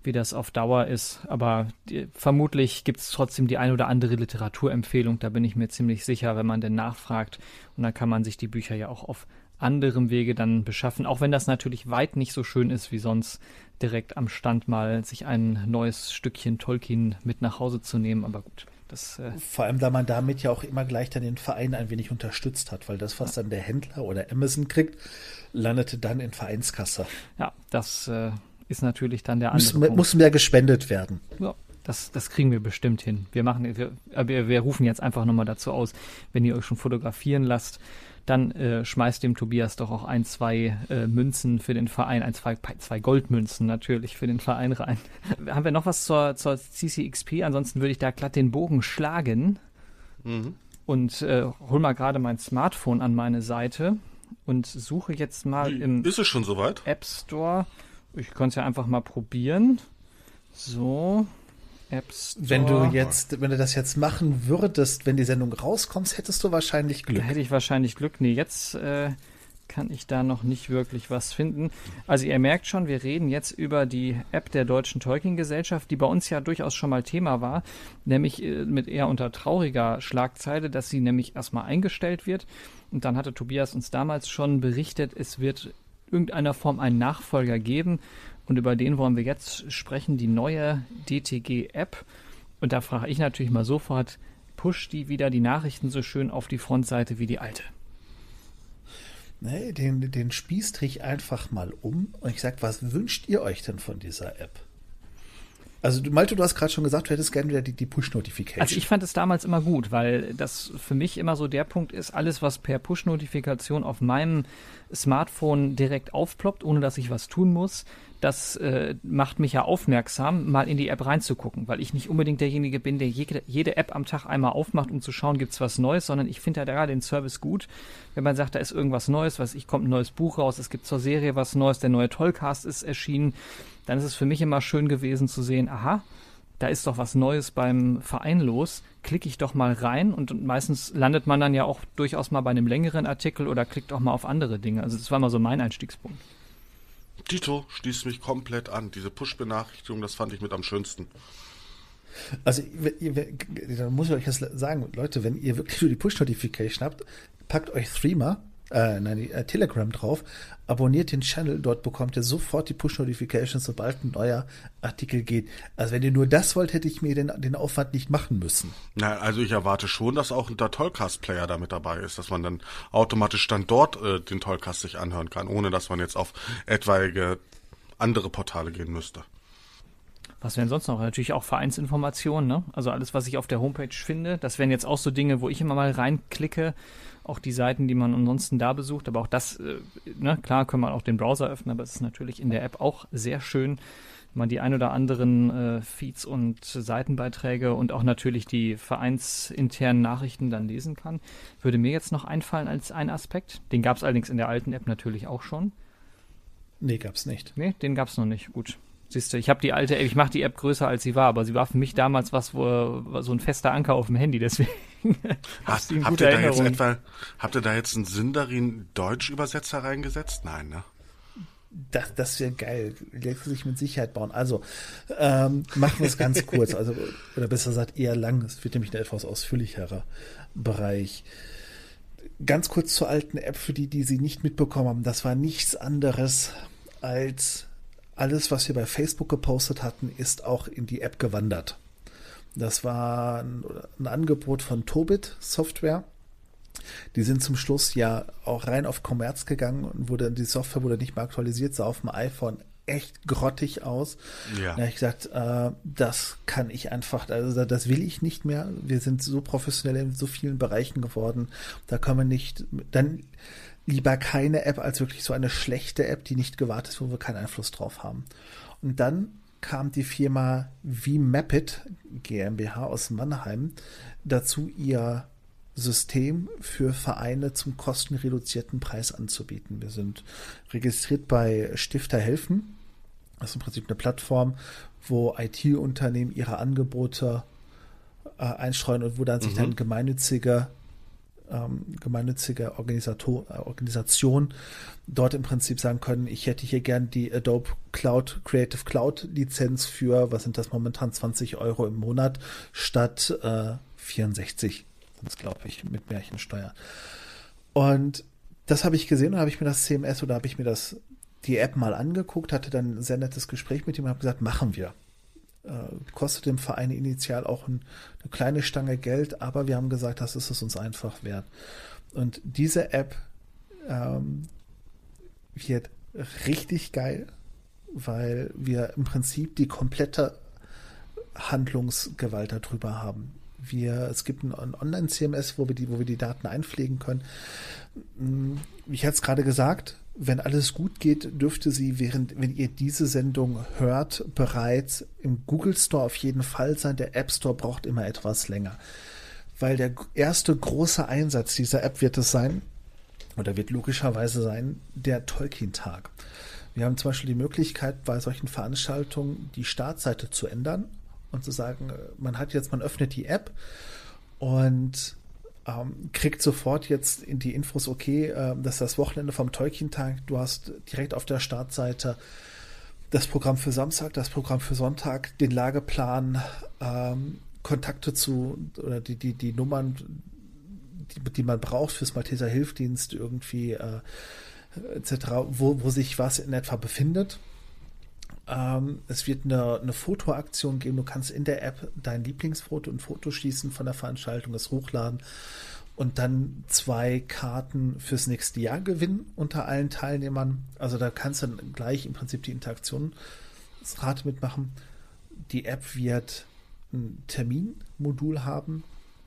wie das auf Dauer ist. Aber die, vermutlich gibt es trotzdem die ein oder andere Literaturempfehlung, da bin ich mir ziemlich sicher, wenn man denn nachfragt. Und dann kann man sich die Bücher ja auch auf anderem Wege dann beschaffen, auch wenn das natürlich weit nicht so schön ist, wie sonst direkt am Stand mal sich ein neues Stückchen Tolkien mit nach Hause zu nehmen. Aber gut. Das, äh Vor allem, da man damit ja auch immer gleich dann den Verein ein wenig unterstützt hat, weil das, was dann der Händler oder Amazon kriegt, landete dann in Vereinskasse. Ja, das äh, ist natürlich dann der andere muss, Punkt. Muss mehr gespendet werden. Ja, das, das kriegen wir bestimmt hin. Wir machen, wir, wir, wir rufen jetzt einfach nochmal dazu aus, wenn ihr euch schon fotografieren lasst, dann äh, schmeißt dem Tobias doch auch ein, zwei äh, Münzen für den Verein, ein, zwei, zwei Goldmünzen natürlich für den Verein rein. Haben wir noch was zur, zur C C X P? Ansonsten würde ich da glatt den Bogen schlagen mhm. und äh, hol mal gerade mein Smartphone an meine Seite und suche jetzt mal Wie, im ist es schon soweit? App Store. Ich kann es ja einfach mal probieren. So, App Store. Wenn du jetzt, wenn du das jetzt machen würdest, wenn die Sendung rauskommt, hättest du wahrscheinlich Glück. Da hätte ich wahrscheinlich Glück. Nee, jetzt äh, kann ich da noch nicht wirklich was finden. Also ihr merkt schon, wir reden jetzt über die App der Deutschen Tolkien-Gesellschaft, die bei uns ja durchaus schon mal Thema war, nämlich äh, mit eher unter trauriger Schlagzeile, dass sie nämlich erstmal eingestellt wird. Und dann hatte Tobias uns damals schon berichtet, es wird irgendeiner Form einen Nachfolger geben. Und über den wollen wir jetzt sprechen, die neue D T G-App. Und da frage ich natürlich mal sofort, pusht die wieder die Nachrichten so schön auf die Frontseite wie die alte? Nee, den, den Spieß drehe ich einfach mal um und ich sage, was wünscht ihr euch denn von dieser App? Also du, Malte, du hast gerade schon gesagt, du hättest gerne wieder die, die Push-Notification. Also ich fand es damals immer gut, weil das für mich immer so der Punkt ist, alles, was per Push-Notifikation auf meinem Smartphone direkt aufploppt, ohne dass ich was tun muss, das äh, macht mich ja aufmerksam, mal in die App reinzugucken, weil ich nicht unbedingt derjenige bin, der jede, jede App am Tag einmal aufmacht, um zu schauen, gibt's was Neues, sondern ich finde ja gerade den Service gut, wenn man sagt, da ist irgendwas Neues, was ich kommt ein neues Buch raus, es gibt zur Serie was Neues, der neue Tollcast ist erschienen, dann ist es für mich immer schön gewesen zu sehen, aha, da ist doch was Neues beim Verein los, klicke ich doch mal rein und meistens landet man dann ja auch durchaus mal bei einem längeren Artikel oder klickt auch mal auf andere Dinge. Also das war mal so mein Einstiegspunkt. Tito schließt mich komplett an. Diese Push-Benachrichtigung, das fand ich mit am schönsten. Also, da muss ich euch jetzt sagen, Leute, wenn ihr wirklich nur die Push-Notification habt, packt euch Threema, äh, nein, äh, Telegram drauf, abonniert den Channel, dort bekommt ihr sofort die Push-Notifications, sobald ein neuer Artikel geht. Also wenn ihr nur das wollt, hätte ich mir den, den Aufwand nicht machen müssen. Na, also ich erwarte schon, dass auch der Tollcast-Player da mit dabei ist, dass man dann automatisch dann dort äh, den Tollcast sich anhören kann, ohne dass man jetzt auf etwaige andere Portale gehen müsste. Was wären sonst noch? Natürlich auch Vereinsinformationen, ne? Also alles, was ich auf der Homepage finde. Das wären jetzt auch so Dinge, wo ich immer mal reinklicke. Auch die Seiten, die man ansonsten da besucht. Aber auch das, äh, ne, klar, können wir auch den Browser öffnen, aber es ist natürlich in der App auch sehr schön, wenn man die ein oder anderen äh, Feeds und Seitenbeiträge und auch natürlich die vereinsinternen Nachrichten dann lesen kann. Würde mir jetzt noch einfallen als ein Aspekt. Den gab es allerdings in der alten App natürlich auch schon. Nee, gab's nicht. Nee, den gab's noch nicht. Gut. Siehst du, ich habe die alte App, ich mache die App größer als sie war, aber sie war für mich damals was, wo so ein fester Anker auf dem Handy, deswegen hast du eine gute Erinnerung. Jetzt etwa, habt ihr da jetzt einen Sindarin Deutsch-Übersetzer reingesetzt? Nein, ne? Das, das wäre geil. Lässt sich mit Sicherheit bauen. Also, ähm, machen wir es ganz kurz. Also, oder besser gesagt eher lang. Es wird nämlich ein etwas ausführlicherer Bereich. Ganz kurz zur alten App, für die, die sie nicht mitbekommen haben. Das war nichts anderes als alles, was wir bei Facebook gepostet hatten, ist auch in die App gewandert. Das war ein, ein Angebot von Tobit Software. Die sind zum Schluss ja auch rein auf Kommerz gegangen und wurde, die Software wurde nicht mehr aktualisiert, sah auf dem iPhone echt grottig aus. Ja. Da habe ich gesagt, äh, das kann ich einfach, also das will ich nicht mehr. Wir sind so professionell in so vielen Bereichen geworden. Da können wir nicht, dann lieber keine App als wirklich so eine schlechte App, die nicht gewartet ist, wo wir keinen Einfluss drauf haben. Und dann kam die Firma vMapit GmbH aus Mannheim dazu, ihr System für Vereine zum kostenreduzierten Preis anzubieten. Wir sind registriert bei Stifter helfen. Das ist im Prinzip eine Plattform, wo I T-Unternehmen ihre Angebote äh, einstreuen und wo dann mhm. sich dann gemeinnützige ähm, gemeinnützige Organisator, äh, Organisation dort im Prinzip sagen können, ich hätte hier gern die Adobe Cloud Creative Cloud Lizenz für, was sind das momentan, zwanzig Euro im Monat statt äh, vierundsechzig, das glaube ich, mit Märchensteuer. Und das habe ich gesehen und habe ich mir das C M S oder habe ich mir das die App mal angeguckt, hatte dann ein sehr nettes Gespräch mit ihm und habe gesagt, machen wir. Äh, kostet dem Verein initial auch ein, eine kleine Stange Geld, aber wir haben gesagt, das ist es uns einfach wert. Und diese App ähm, wird richtig geil, weil wir im Prinzip die komplette Handlungsgewalt darüber haben. Wir, es gibt ein Online-C M S, wo wir die, wo wir die Daten einpflegen können. Ich hatte es gerade gesagt, wenn alles gut geht, dürfte sie, während, wenn ihr diese Sendung hört, bereits im Google Store auf jeden Fall sein. Der App Store braucht immer etwas länger. Weil der erste große Einsatz dieser App wird es sein, oder wird logischerweise sein, der Tolkien-Tag. Wir haben zum Beispiel die Möglichkeit, bei solchen Veranstaltungen die Startseite zu ändern und zu sagen, man hat jetzt, man öffnet die App und ähm, kriegt sofort jetzt in die Infos, okay, äh, das ist das Wochenende vom Tolkien-Tag, du hast direkt auf der Startseite das Programm für Samstag, das Programm für Sonntag, den Lageplan, ähm, Kontakte zu, oder die, die, die Nummern, die, die man braucht fürs Malteser Hilfsdienst irgendwie, äh, et cetera, wo, wo sich was in etwa befindet. Ähm, es wird eine, eine Fotoaktion geben. Du kannst in der App dein Lieblingsfoto und Foto schießen von der Veranstaltung, es hochladen und dann zwei Karten fürs nächste Jahr gewinnen unter allen Teilnehmern. Also da kannst du dann gleich im Prinzip die Interaktionsrate mitmachen. Die App wird ein Terminmodul haben,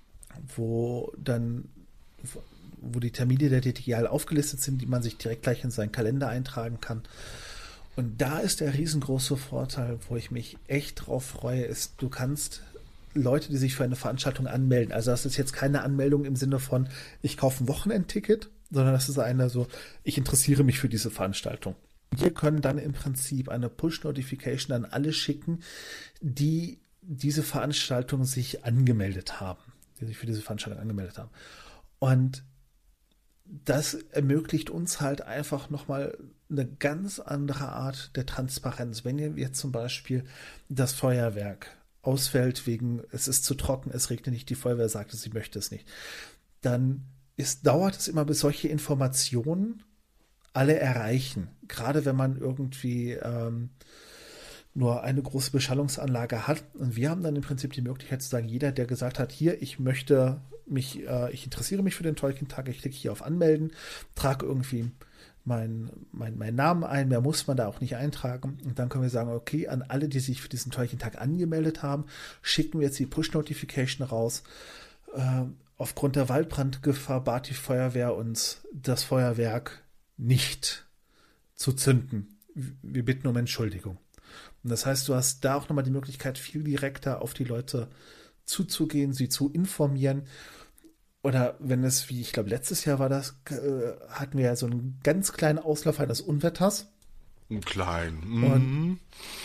wo dann wo die Termine der digital aufgelistet sind, die man sich direkt gleich in seinen Kalender eintragen kann. Und da ist der riesengroße Vorteil, wo ich mich echt drauf freue, ist, du kannst Leute, die sich für eine Veranstaltung anmelden, also das ist jetzt keine Anmeldung im Sinne von, ich kaufe ein Wochenendticket, sondern das ist eine so, ich interessiere mich für diese Veranstaltung. Wir können dann im Prinzip eine Push-Notification an alle schicken, die diese Veranstaltung sich angemeldet haben, die sich für diese Veranstaltung angemeldet haben. Und das ermöglicht uns halt einfach nochmal eine ganz andere Art der Transparenz. Wenn ihr jetzt zum Beispiel das Feuerwerk ausfällt wegen, es ist zu trocken, es regnet nicht, die Feuerwehr sagt, sie möchte es nicht, dann ist, dauert es immer, bis solche Informationen alle erreichen. Gerade wenn man irgendwie ähm, nur eine große Beschallungsanlage hat. Und wir haben dann im Prinzip die Möglichkeit zu sagen, jeder, der gesagt hat, hier, ich möchte mich, äh, ich interessiere mich für den Tolkien-Tag, ich klicke hier auf Anmelden, trage irgendwie meinen mein, mein Namen ein, mehr muss man da auch nicht eintragen. Und dann können wir sagen, okay, an alle, die sich für diesen Tolkien-Tag angemeldet haben, schicken wir jetzt die Push-Notification raus. Äh, aufgrund der Waldbrandgefahr bat die Feuerwehr uns, das Feuerwerk nicht zu zünden. Wir bitten um Entschuldigung. Und das heißt, du hast da auch nochmal die Möglichkeit, viel direkter auf die Leute zuzugehen, sie zu informieren. Oder wenn es, wie ich glaube, letztes Jahr war das, äh, hatten wir ja so einen ganz kleinen Auslauf eines Unwetters. Ein klein. Mhm. Und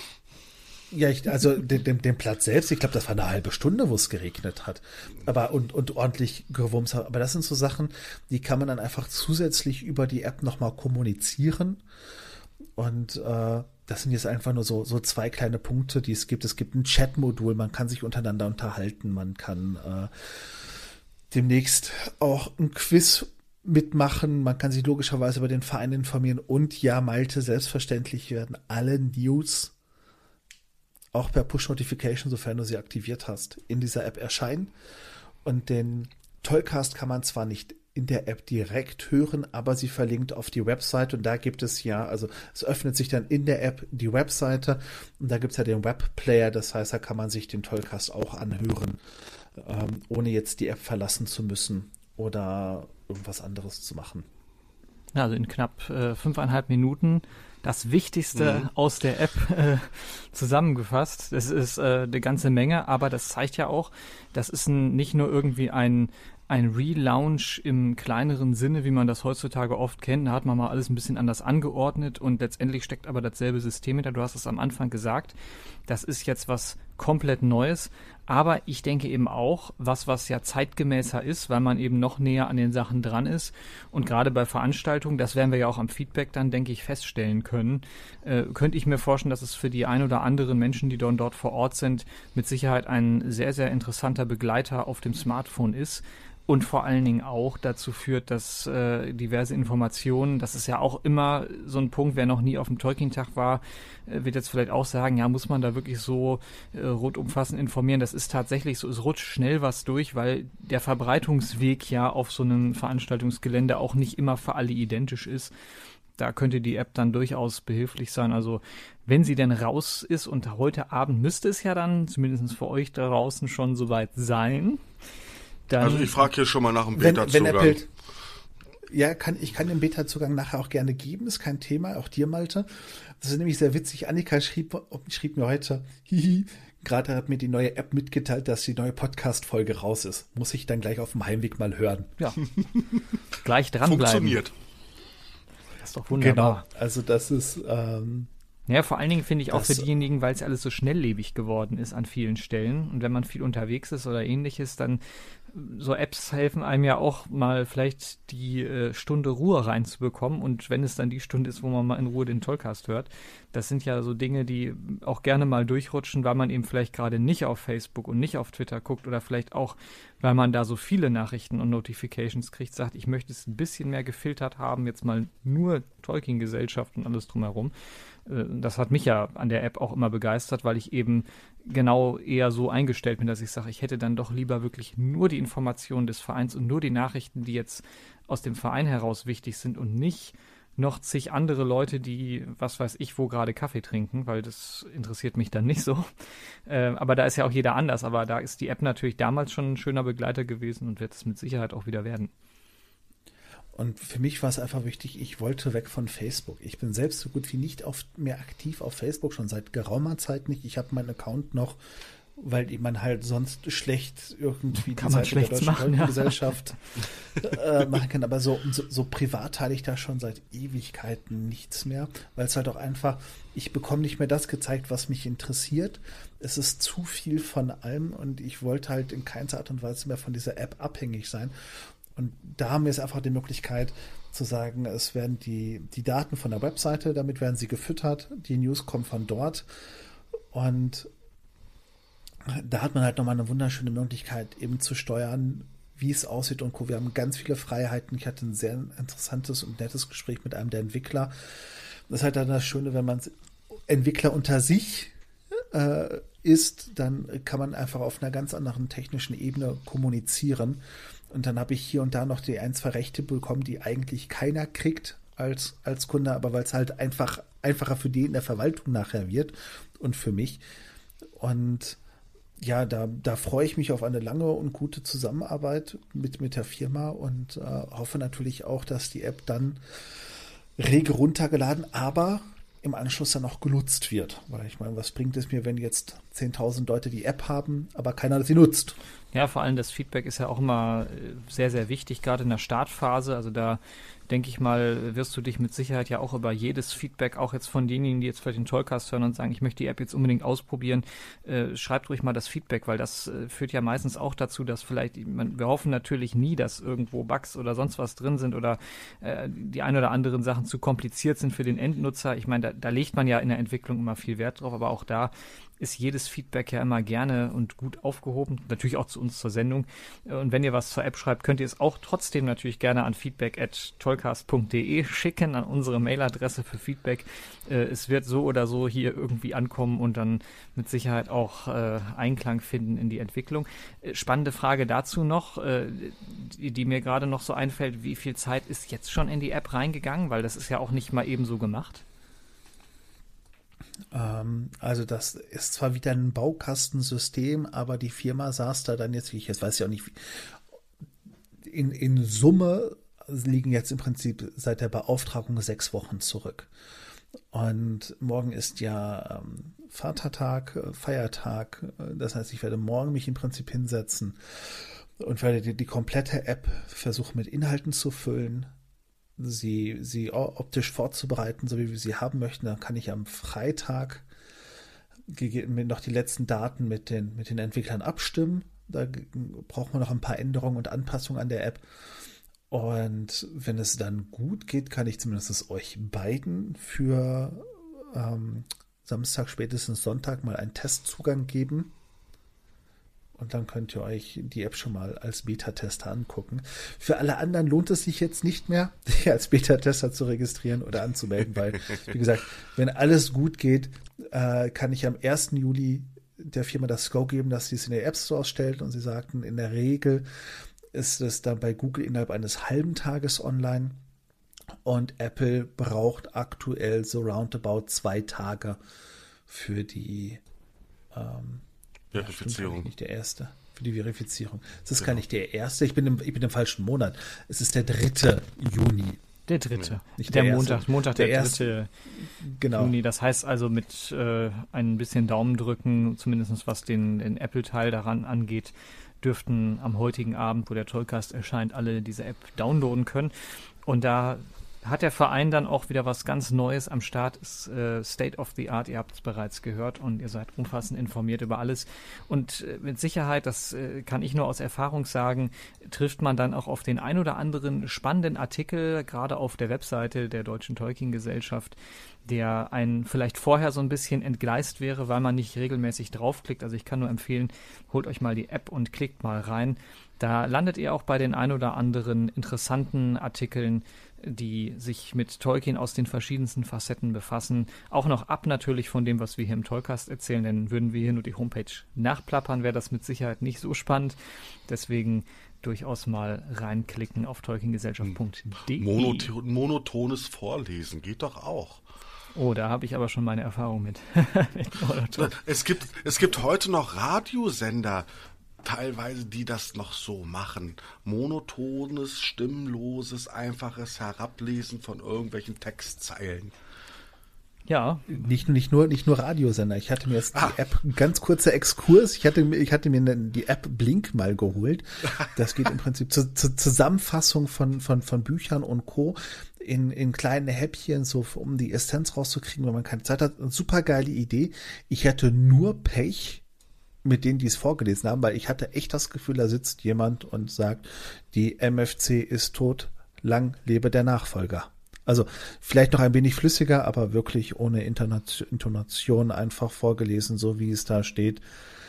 ja, ich, also den, den, den Platz selbst, ich glaube, das war eine halbe Stunde, wo es geregnet hat. Aber und, und ordentlich gewumms hat. Aber das sind so Sachen, die kann man dann einfach zusätzlich über die App nochmal kommunizieren. Und äh, das sind jetzt einfach nur so, so zwei kleine Punkte, die es gibt. Es gibt ein Chat-Modul, man kann sich untereinander unterhalten, man kann äh, demnächst auch ein Quiz mitmachen, man kann sich logischerweise über den Verein informieren und ja, Malte, selbstverständlich werden alle News auch per Push-Notification, sofern du sie aktiviert hast, in dieser App erscheinen. Und den Tollcast kann man zwar nicht in der App direkt hören, aber sie verlinkt auf die Website und da gibt es ja, also es öffnet sich dann in der App die Webseite und da gibt es ja den Webplayer, das heißt, da kann man sich den Tollcast auch anhören, ähm, ohne jetzt die App verlassen zu müssen oder irgendwas anderes zu machen. Also in knapp äh, fünfeinhalb Minuten das Wichtigste mhm. aus der App äh, zusammengefasst. Das ist äh, eine ganze Menge, aber das zeigt ja auch, das ist ein, nicht nur irgendwie ein ein Relaunch im kleineren Sinne, wie man das heutzutage oft kennt. Da hat man mal alles ein bisschen anders angeordnet und letztendlich steckt aber dasselbe System hinter. Du hast es am Anfang gesagt. Das ist jetzt was komplett Neues. Aber ich denke eben auch, was was ja zeitgemäßer ist, weil man eben noch näher an den Sachen dran ist. Und gerade bei Veranstaltungen, das werden wir ja auch am Feedback dann, denke ich, feststellen können, äh, könnte ich mir vorstellen, dass es für die ein oder anderen Menschen, die dann dort vor Ort sind, mit Sicherheit ein sehr, sehr interessanter Begleiter auf dem Smartphone ist. Und vor allen Dingen auch dazu führt, dass äh, diverse Informationen, das ist ja auch immer so ein Punkt, wer noch nie auf dem Tolkien-Tag war, äh, wird jetzt vielleicht auch sagen, ja, muss man da wirklich so äh, rundumfassend informieren? Das ist tatsächlich so, es rutscht schnell was durch, weil der Verbreitungsweg ja auf so einem Veranstaltungsgelände auch nicht immer für alle identisch ist. Da könnte die App dann durchaus behilflich sein. Also wenn sie denn raus ist, und heute Abend müsste es ja dann, zumindest für euch da draußen, schon soweit sein. Dann, also ich frage hier schon mal nach dem wenn, Beta-Zugang. Wenn Apple, ja, kann, ich kann den Beta-Zugang nachher auch gerne geben, ist kein Thema, auch dir, Malte. Das ist nämlich sehr witzig. Annika schrieb, schrieb mir heute, hihi, gerade hat mir die neue App mitgeteilt, dass die neue Podcast-Folge raus ist. Muss ich dann gleich auf dem Heimweg mal hören. Ja, gleich dranbleiben. Funktioniert. Das ist doch wunderbar. Genau, also das ist... Ähm, Ja, vor allen Dingen finde ich auch Das- für diejenigen, weil es alles so schnelllebig geworden ist an vielen Stellen. Und wenn man viel unterwegs ist oder ähnliches, dann so Apps helfen einem ja auch mal vielleicht die äh, Stunde Ruhe reinzubekommen. Und wenn es dann die Stunde ist, wo man mal in Ruhe den Tollcast hört, das sind ja so Dinge, die auch gerne mal durchrutschen, weil man eben vielleicht gerade nicht auf Facebook und nicht auf Twitter guckt oder vielleicht auch, weil man da so viele Nachrichten und Notifications kriegt, sagt, ich möchte es ein bisschen mehr gefiltert haben, jetzt mal nur Tolkien-Gesellschaft und alles drumherum. Das hat mich ja an der App auch immer begeistert, weil ich eben genau eher so eingestellt bin, dass ich sage, ich hätte dann doch lieber wirklich nur die Informationen des Vereins und nur die Nachrichten, die jetzt aus dem Verein heraus wichtig sind und nicht noch zig andere Leute, die, was weiß ich, wo gerade Kaffee trinken, weil das interessiert mich dann nicht so. Äh, aber da ist ja auch jeder anders, aber da ist die App natürlich damals schon ein schöner Begleiter gewesen und wird es mit Sicherheit auch wieder werden. Und für mich war es einfach wichtig, ich wollte weg von Facebook. Ich bin selbst so gut wie nicht auf, mehr aktiv auf Facebook, schon seit geraumer Zeit nicht. Ich habe meinen Account noch, weil man halt sonst schlecht irgendwie kann die man Seite schlecht der Deutschen machen, ja. Gesellschaft äh, machen kann. Aber so, so, so privat teile ich da schon seit Ewigkeiten nichts mehr, weil es halt auch einfach, ich bekomme nicht mehr das gezeigt, was mich interessiert. Es ist zu viel von allem und ich wollte halt in keiner Art und Weise mehr von dieser App abhängig sein. Und da haben wir jetzt einfach die Möglichkeit zu sagen, es werden die, die Daten von der Webseite, damit werden sie gefüttert, die News kommen von dort und da hat man halt nochmal eine wunderschöne Möglichkeit eben zu steuern, wie es aussieht und Co. Wir haben ganz viele Freiheiten. Ich hatte ein sehr interessantes und nettes Gespräch mit einem der Entwickler. Das ist halt dann das Schöne, wenn man Entwickler unter sich äh, ist, dann kann man einfach auf einer ganz anderen technischen Ebene kommunizieren. Und dann habe ich hier und da noch die ein, zwei Rechte bekommen, die eigentlich keiner kriegt als, als Kunde, aber weil es halt einfach einfacher für die in der Verwaltung nachher wird und für mich. Und ja, da, da freue ich mich auf eine lange und gute Zusammenarbeit mit, mit der Firma und äh, hoffe natürlich auch, dass die App dann rege runtergeladen, aber im Anschluss dann auch genutzt wird. Weil ich meine, was bringt es mir, wenn jetzt zehntausend Leute die App haben, aber keiner sie nutzt? Ja, vor allem das Feedback ist ja auch immer sehr, sehr wichtig, gerade in der Startphase. Also da denke ich mal, wirst du dich mit Sicherheit ja auch über jedes Feedback, auch jetzt von denjenigen, die jetzt vielleicht den Tollcast hören und sagen, ich möchte die App jetzt unbedingt ausprobieren, äh, schreibt ruhig mal das Feedback, weil das äh, führt ja meistens auch dazu, dass vielleicht, man, wir hoffen natürlich nie, dass irgendwo Bugs oder sonst was drin sind oder äh, die ein oder anderen Sachen zu kompliziert sind für den Endnutzer. Ich meine, da, da legt man ja in der Entwicklung immer viel Wert drauf, aber auch da ist jedes Feedback ja immer gerne und gut aufgehoben, natürlich auch zu uns zur Sendung. Und wenn ihr was zur App schreibt, könnt ihr es auch trotzdem natürlich gerne an feedback at tollcast punkt de schicken, an unsere Mailadresse für Feedback. Äh, es wird so oder so hier irgendwie ankommen und dann mit Sicherheit auch äh, Einklang finden in die Entwicklung. Äh, spannende Frage dazu noch, äh, die, die mir gerade noch so einfällt, wie viel Zeit ist jetzt schon in die App reingegangen, weil das ist ja auch nicht mal eben so gemacht. Also das ist zwar wieder ein Baukastensystem, aber die Firma saß da dann jetzt, wie ich jetzt weiß ja auch nicht, wie, in, in Summe liegen jetzt im Prinzip seit der Beauftragung sechs Wochen zurück. Und morgen ist ja ähm, Vatertag, Feiertag. Das heißt, ich werde morgen mich im Prinzip hinsetzen und werde die, die komplette App versuchen mit Inhalten zu füllen, sie, sie optisch vorzubereiten, so wie wir sie haben möchten. Dann kann ich am Freitag noch die letzten Daten mit den, mit den Entwicklern abstimmen. Da braucht man noch ein paar Änderungen und Anpassungen an der App. Und wenn es dann gut geht, kann ich zumindest euch beiden für ähm, Samstag, spätestens Sonntag mal einen Testzugang geben. Und dann könnt ihr euch die App schon mal als Beta-Tester angucken. Für alle anderen lohnt es sich jetzt nicht mehr, sich als Beta-Tester zu registrieren oder anzumelden, weil, wie gesagt, wenn alles gut geht, äh, kann ich am ersten Juli der Firma das Go geben, dass sie es in der App Store stellt. Und sie sagten, in der Regel ist es dann bei Google innerhalb eines halben Tages online. Und Apple braucht aktuell so roundabout zwei Tage für die ähm, Verifizierung. Ja, nicht der erste. Für die Verifizierung. Es ist Genau. gar nicht der erste. Ich bin im, ich bin im falschen Monat. Es ist der dritte Juni. Der dritte. Ja, nicht der der Montag, erste. Montag der, Der dritte Genau. Juni. Das heißt also mit äh, ein bisschen Daumen drücken, zumindest was den, den Apple-Teil daran angeht, dürften am heutigen Abend, wo der Tollcast erscheint, alle diese App downloaden können. Und da hat der Verein dann auch wieder was ganz Neues am Start, ist äh, State of the Art, ihr habt es bereits gehört und ihr seid umfassend informiert über alles. Und äh, mit Sicherheit, das äh, kann ich nur aus Erfahrung sagen, trifft man dann auch auf den ein oder anderen spannenden Artikel, gerade auf der Webseite der Deutschen Tolkien-Gesellschaft, der einen vielleicht vorher so ein bisschen entgleist wäre, weil man nicht regelmäßig draufklickt. Also ich kann nur empfehlen, holt euch mal die App und klickt mal rein. Da landet ihr auch bei den ein oder anderen interessanten Artikeln, die sich mit Tolkien aus den verschiedensten Facetten befassen. Auch noch ab natürlich von dem, was wir hier im Tollcast erzählen, denn würden wir hier nur die Homepage nachplappern, wäre das mit Sicherheit nicht so spannend. Deswegen durchaus mal reinklicken auf tolkiengesellschaft punkt de. Monoton, monotones Vorlesen geht doch auch. Oh, da habe ich aber schon meine Erfahrung mit. mit Monoton. Es gibt, es gibt heute noch Radiosender, teilweise, die das noch so machen. Monotones, stimmloses, einfaches Herablesen von irgendwelchen Textzeilen. Ja. Nicht, nicht, nur, nicht nur Radiosender. Ich hatte mir jetzt Ah. die App, ein ganz kurzer Exkurs. Ich hatte, ich hatte mir die App Blink mal geholt. Das geht im Prinzip zur, zur Zusammenfassung von, von, von Büchern und Co. in, in kleine Häppchen, so um die Essenz rauszukriegen, wenn man keine Zeit hat. Super geile Idee. Ich hatte nur Pech mit denen, die es vorgelesen haben, weil ich hatte echt das Gefühl, da sitzt jemand und sagt, die M F C ist tot, lang lebe der Nachfolger. Also vielleicht noch ein wenig flüssiger, aber wirklich ohne Intonation einfach vorgelesen, so wie es da steht.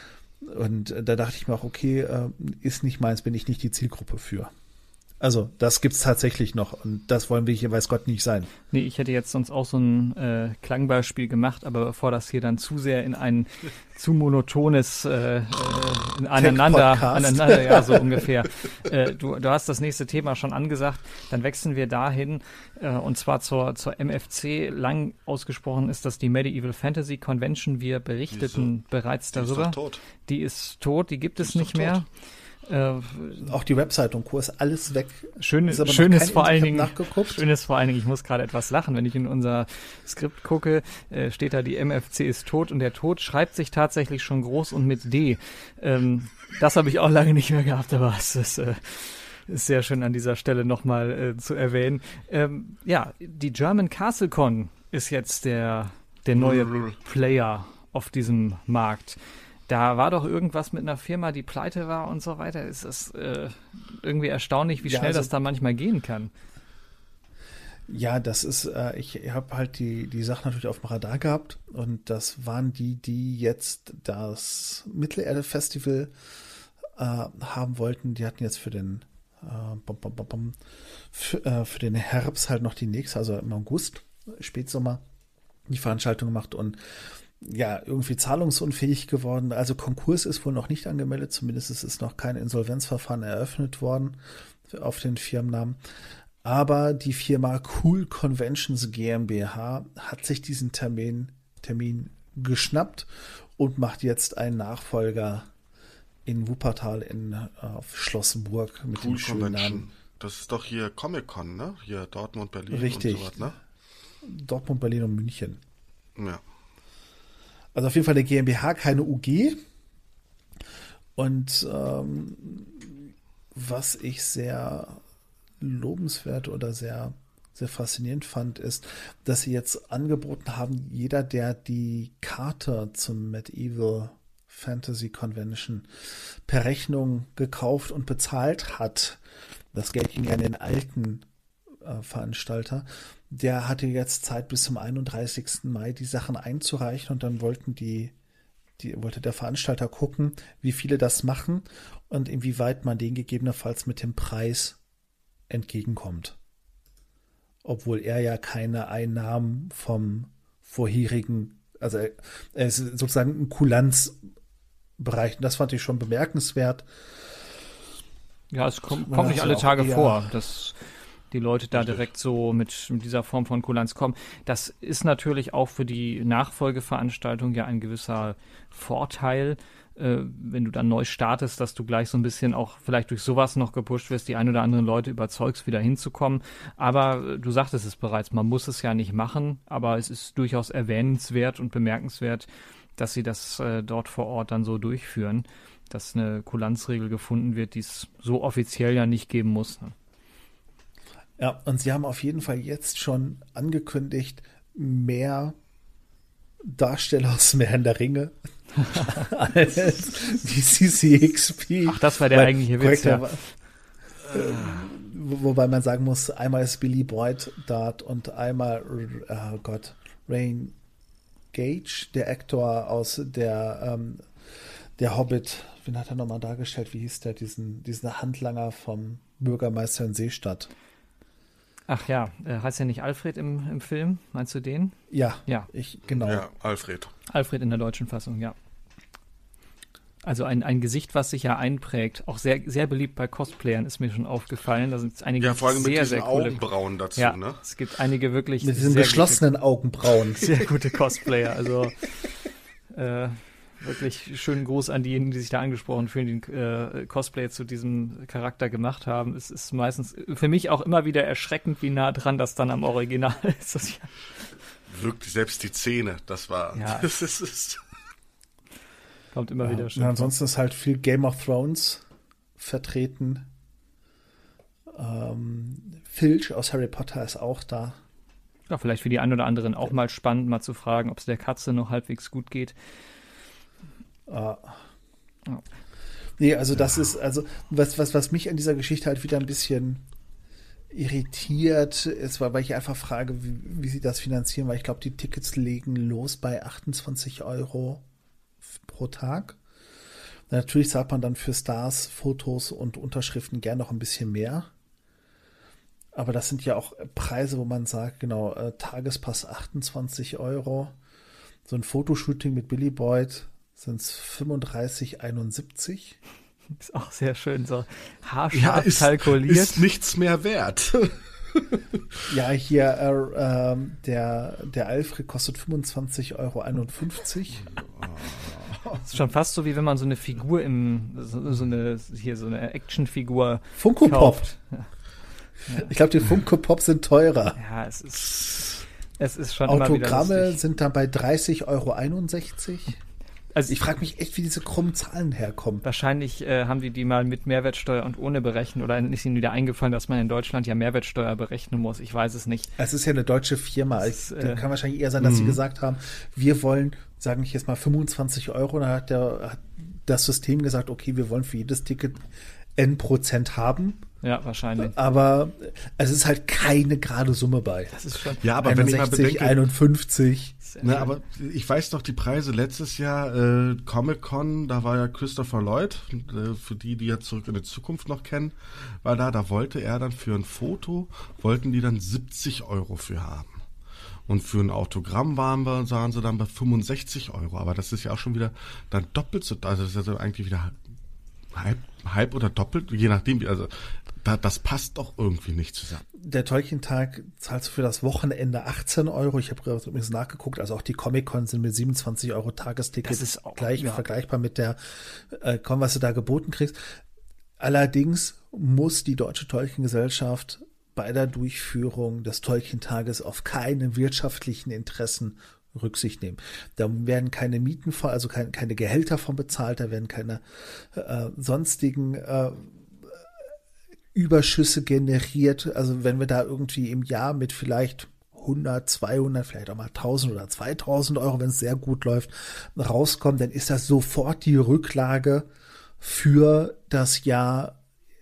Und da dachte ich mir auch, okay, ist nicht meins, bin ich nicht die Zielgruppe für. Also das gibt's tatsächlich noch und das wollen wir hier, weiß Gott, nicht sein. Nee, ich hätte jetzt sonst auch so ein äh, Klangbeispiel gemacht, aber bevor das hier dann zu sehr in ein zu monotones äh, äh, in aneinander, aneinander, ja, so ungefähr. Äh, du, du hast das nächste Thema schon angesagt, dann wechseln wir dahin äh, und zwar zur, zur M F C. Lang ausgesprochen ist das die Medieval Fantasy Convention. Wir berichteten Diese, bereits darüber. Die ist doch tot. Die ist tot, die gibt Die es ist nicht doch mehr. tot. Äh, Auch die Website und Co. ist alles weg. Schön, ist aber schön noch ist kein vor allen Internet Dingen, nachgeguckt. schön ist vor allen Dingen, ich muss gerade etwas lachen, wenn ich in unser Skript gucke, äh, steht da, die M F C ist tot und der Tod schreibt sich tatsächlich schon groß und mit D. Ähm, das habe ich auch lange nicht mehr gehabt, aber es ist, äh, ist sehr schön an dieser Stelle nochmal äh, zu erwähnen. Ähm, ja, die German CastleCon ist jetzt der, der neue Player auf diesem Markt. Da war doch irgendwas mit einer Firma, die pleite war und so weiter. Es ist äh, irgendwie erstaunlich, wie Ja, schnell also, das da manchmal gehen kann. Ja, das ist, äh, ich habe halt die, die Sache natürlich auf dem Radar gehabt und das waren die, die jetzt das Mittelerde-Festival äh, haben wollten. Die hatten jetzt für den äh, bom, bom, bom, bom, für, äh, für den Herbst halt noch die nächste, also im August, Spätsommer, die Veranstaltung gemacht und ja, irgendwie zahlungsunfähig geworden. Also Konkurs ist wohl noch nicht angemeldet, zumindest ist es noch kein Insolvenzverfahren eröffnet worden auf den Firmennamen. Aber die Firma Cool Conventions GmbH hat sich diesen Termin, Termin geschnappt und macht jetzt einen Nachfolger in Wuppertal in auf Schloss Burg mit Cool dem schönen Convention. Namen. Das ist doch hier Comic-Con, ne? Hier Dortmund, Berlin Richtig. und sowas, ne? Dortmund, Berlin und München. Ja. Also auf jeden Fall eine GmbH, keine U G. Und ähm, was ich sehr lobenswert oder sehr sehr faszinierend fand, ist, dass sie jetzt angeboten haben, jeder, der die Karte zum Medieval Fantasy Convention per Rechnung gekauft und bezahlt hat, das Geld ging ja an den alten äh, Veranstalter, der hatte jetzt Zeit bis zum einunddreißigsten Mai die Sachen einzureichen und dann wollten die, die wollte der Veranstalter gucken, wie viele das machen und inwieweit man denen gegebenenfalls mit dem Preis entgegenkommt. Obwohl er ja keine Einnahmen vom vorherigen, also er ist sozusagen ein Kulanzbereich. Und das fand ich schon bemerkenswert. Ja, es kommt, kommt nicht alle Tage eher, vor, dass die Leute da direkt so mit, mit dieser Form von Kulanz kommen. Das ist natürlich auch für die Nachfolgeveranstaltung ja ein gewisser Vorteil, äh, wenn du dann neu startest, dass du gleich so ein bisschen auch vielleicht durch sowas noch gepusht wirst, die ein oder anderen Leute überzeugst, wieder hinzukommen. Aber äh, du sagtest es bereits, man muss es ja nicht machen, aber es ist durchaus erwähnenswert und bemerkenswert, dass sie das äh, dort vor Ort dann so durchführen, dass eine Kulanzregel gefunden wird, die es so offiziell ja nicht geben muss. Ne? Ja, und sie haben auf jeden Fall jetzt schon angekündigt, mehr Darsteller aus dem Herrn der Ringe als die C C X P. Ach, das war der Weil, eigentliche Witz, ja. Äh, wobei man sagen muss, einmal ist Billy Boyd dort und einmal, oh Gott, Rain Gage, der Aktor aus der, ähm, der Hobbit, wen hat er nochmal dargestellt, wie hieß der, diesen, diesen Handlanger vom Bürgermeister in Seestadt. Ach ja, äh, heißt ja nicht Alfred im, im Film? Meinst du den? Ja, ja, ich genau. Ja, Alfred. Alfred in der deutschen Fassung, ja. Also ein, ein Gesicht, was sich ja einprägt, auch sehr, sehr beliebt bei Cosplayern, ist mir schon aufgefallen. Da sind einige ja, vor allem sehr, mit diesen sehr coole Augenbrauen dazu, ja, ne? Es gibt einige wirklich mit diesen sehr geschlossenen gute, Augenbrauen. Sehr gute Cosplayer, also äh, wirklich schönen Gruß an diejenigen, die sich da angesprochen fühlen, die äh, Cosplay zu diesem Charakter gemacht haben. Es ist meistens für mich auch immer wieder erschreckend, wie nah dran das dann am Original ist. Das ja wirklich, selbst die Zähne, das war... Ja. Das ist, ist kommt immer ja, wieder schön. Und ansonsten ist halt viel Game of Thrones vertreten. Ähm, Filch aus Harry Potter ist auch da. Ja, vielleicht für die einen oder anderen auch mal spannend, mal zu fragen, ob es der Katze noch halbwegs gut geht. Ah. Oh. Nee, also das ist, also was, was, was mich an dieser Geschichte halt wieder ein bisschen irritiert ist, weil ich einfach frage, wie, wie sie das finanzieren, weil ich glaube, die Tickets legen los bei achtundzwanzig Euro pro Tag. Natürlich zahlt man dann für Stars, Fotos und Unterschriften gern noch ein bisschen mehr. Aber das sind ja auch Preise, wo man sagt, genau, äh, Tagespass achtundzwanzig Euro. So ein Fotoshooting mit Billy Boyd sind es fünfunddreißig einundsiebzig. Ist auch sehr schön, so haarscharf ja, ist, kalkuliert. Ist nichts mehr wert. Ja, hier äh, äh, der, der Alfred kostet fünfundzwanzig Euro einundfünfzig. Das ist schon fast so, wie wenn man so eine Figur im, so, so eine, hier so eine Actionfigur Funko Pop. Ja. Ja. Ich glaube, die Funko Pop sind teurer. Ja, es ist, es ist schon Autogramme immer wieder lustig. Sind dann bei dreißig Euro einundsechzig. Also ich frage mich echt, wie diese krummen Zahlen herkommen. Wahrscheinlich äh, haben die die mal mit Mehrwertsteuer und ohne berechnen oder ist ihnen wieder eingefallen, dass man in Deutschland ja Mehrwertsteuer berechnen muss. Ich weiß es nicht. Es ist ja eine deutsche Firma. Es äh, kann wahrscheinlich eher sein, dass sie gesagt haben, wir wollen, sage ich jetzt mal, fünfundzwanzig Euro. Dann hat, der, hat das System gesagt, okay, wir wollen für jedes Ticket N Prozent haben. Ja, wahrscheinlich. Aber es ist halt keine gerade Summe bei. Das ist schon. Ja, aber wenn ich mal bedenke, einundfünfzig. Ne, aber ich weiß noch, die Preise letztes Jahr, äh, Comic-Con, da war ja Christopher Lloyd, äh, für die, die ja Zurück in die Zukunft noch kennen, war da, da wollte er dann für ein Foto, wollten die dann siebzig Euro für haben. Und für ein Autogramm waren wir, sahen sie dann bei fünfundsechzig Euro. Aber das ist ja auch schon wieder dann doppelt so, also das ist ja eigentlich wieder halb, halb oder doppelt, je nachdem, also da, das passt doch irgendwie nicht zusammen. Der Tolkien-Tag zahlst du für das Wochenende achtzehn Euro. Ich habe gerade übrigens nachgeguckt, also auch die Comic-Con sind mit siebenundzwanzig Euro Tagesticket das ist auch, gleich ja. vergleichbar mit der äh, Con, was du da geboten kriegst. Allerdings muss die Deutsche Tolkien-Gesellschaft bei der Durchführung des Tolkien-Tages auf keine wirtschaftlichen Interessen Rücksicht nehmen. Da werden keine Mieten, also keine, keine Gehälter von bezahlt, da werden keine äh, sonstigen äh, Überschüsse generiert. Also wenn wir da irgendwie im Jahr mit vielleicht hundert, zweihundert, vielleicht auch mal tausend oder zweitausend Euro, wenn es sehr gut läuft, rauskommen, dann ist das sofort die Rücklage für das Jahr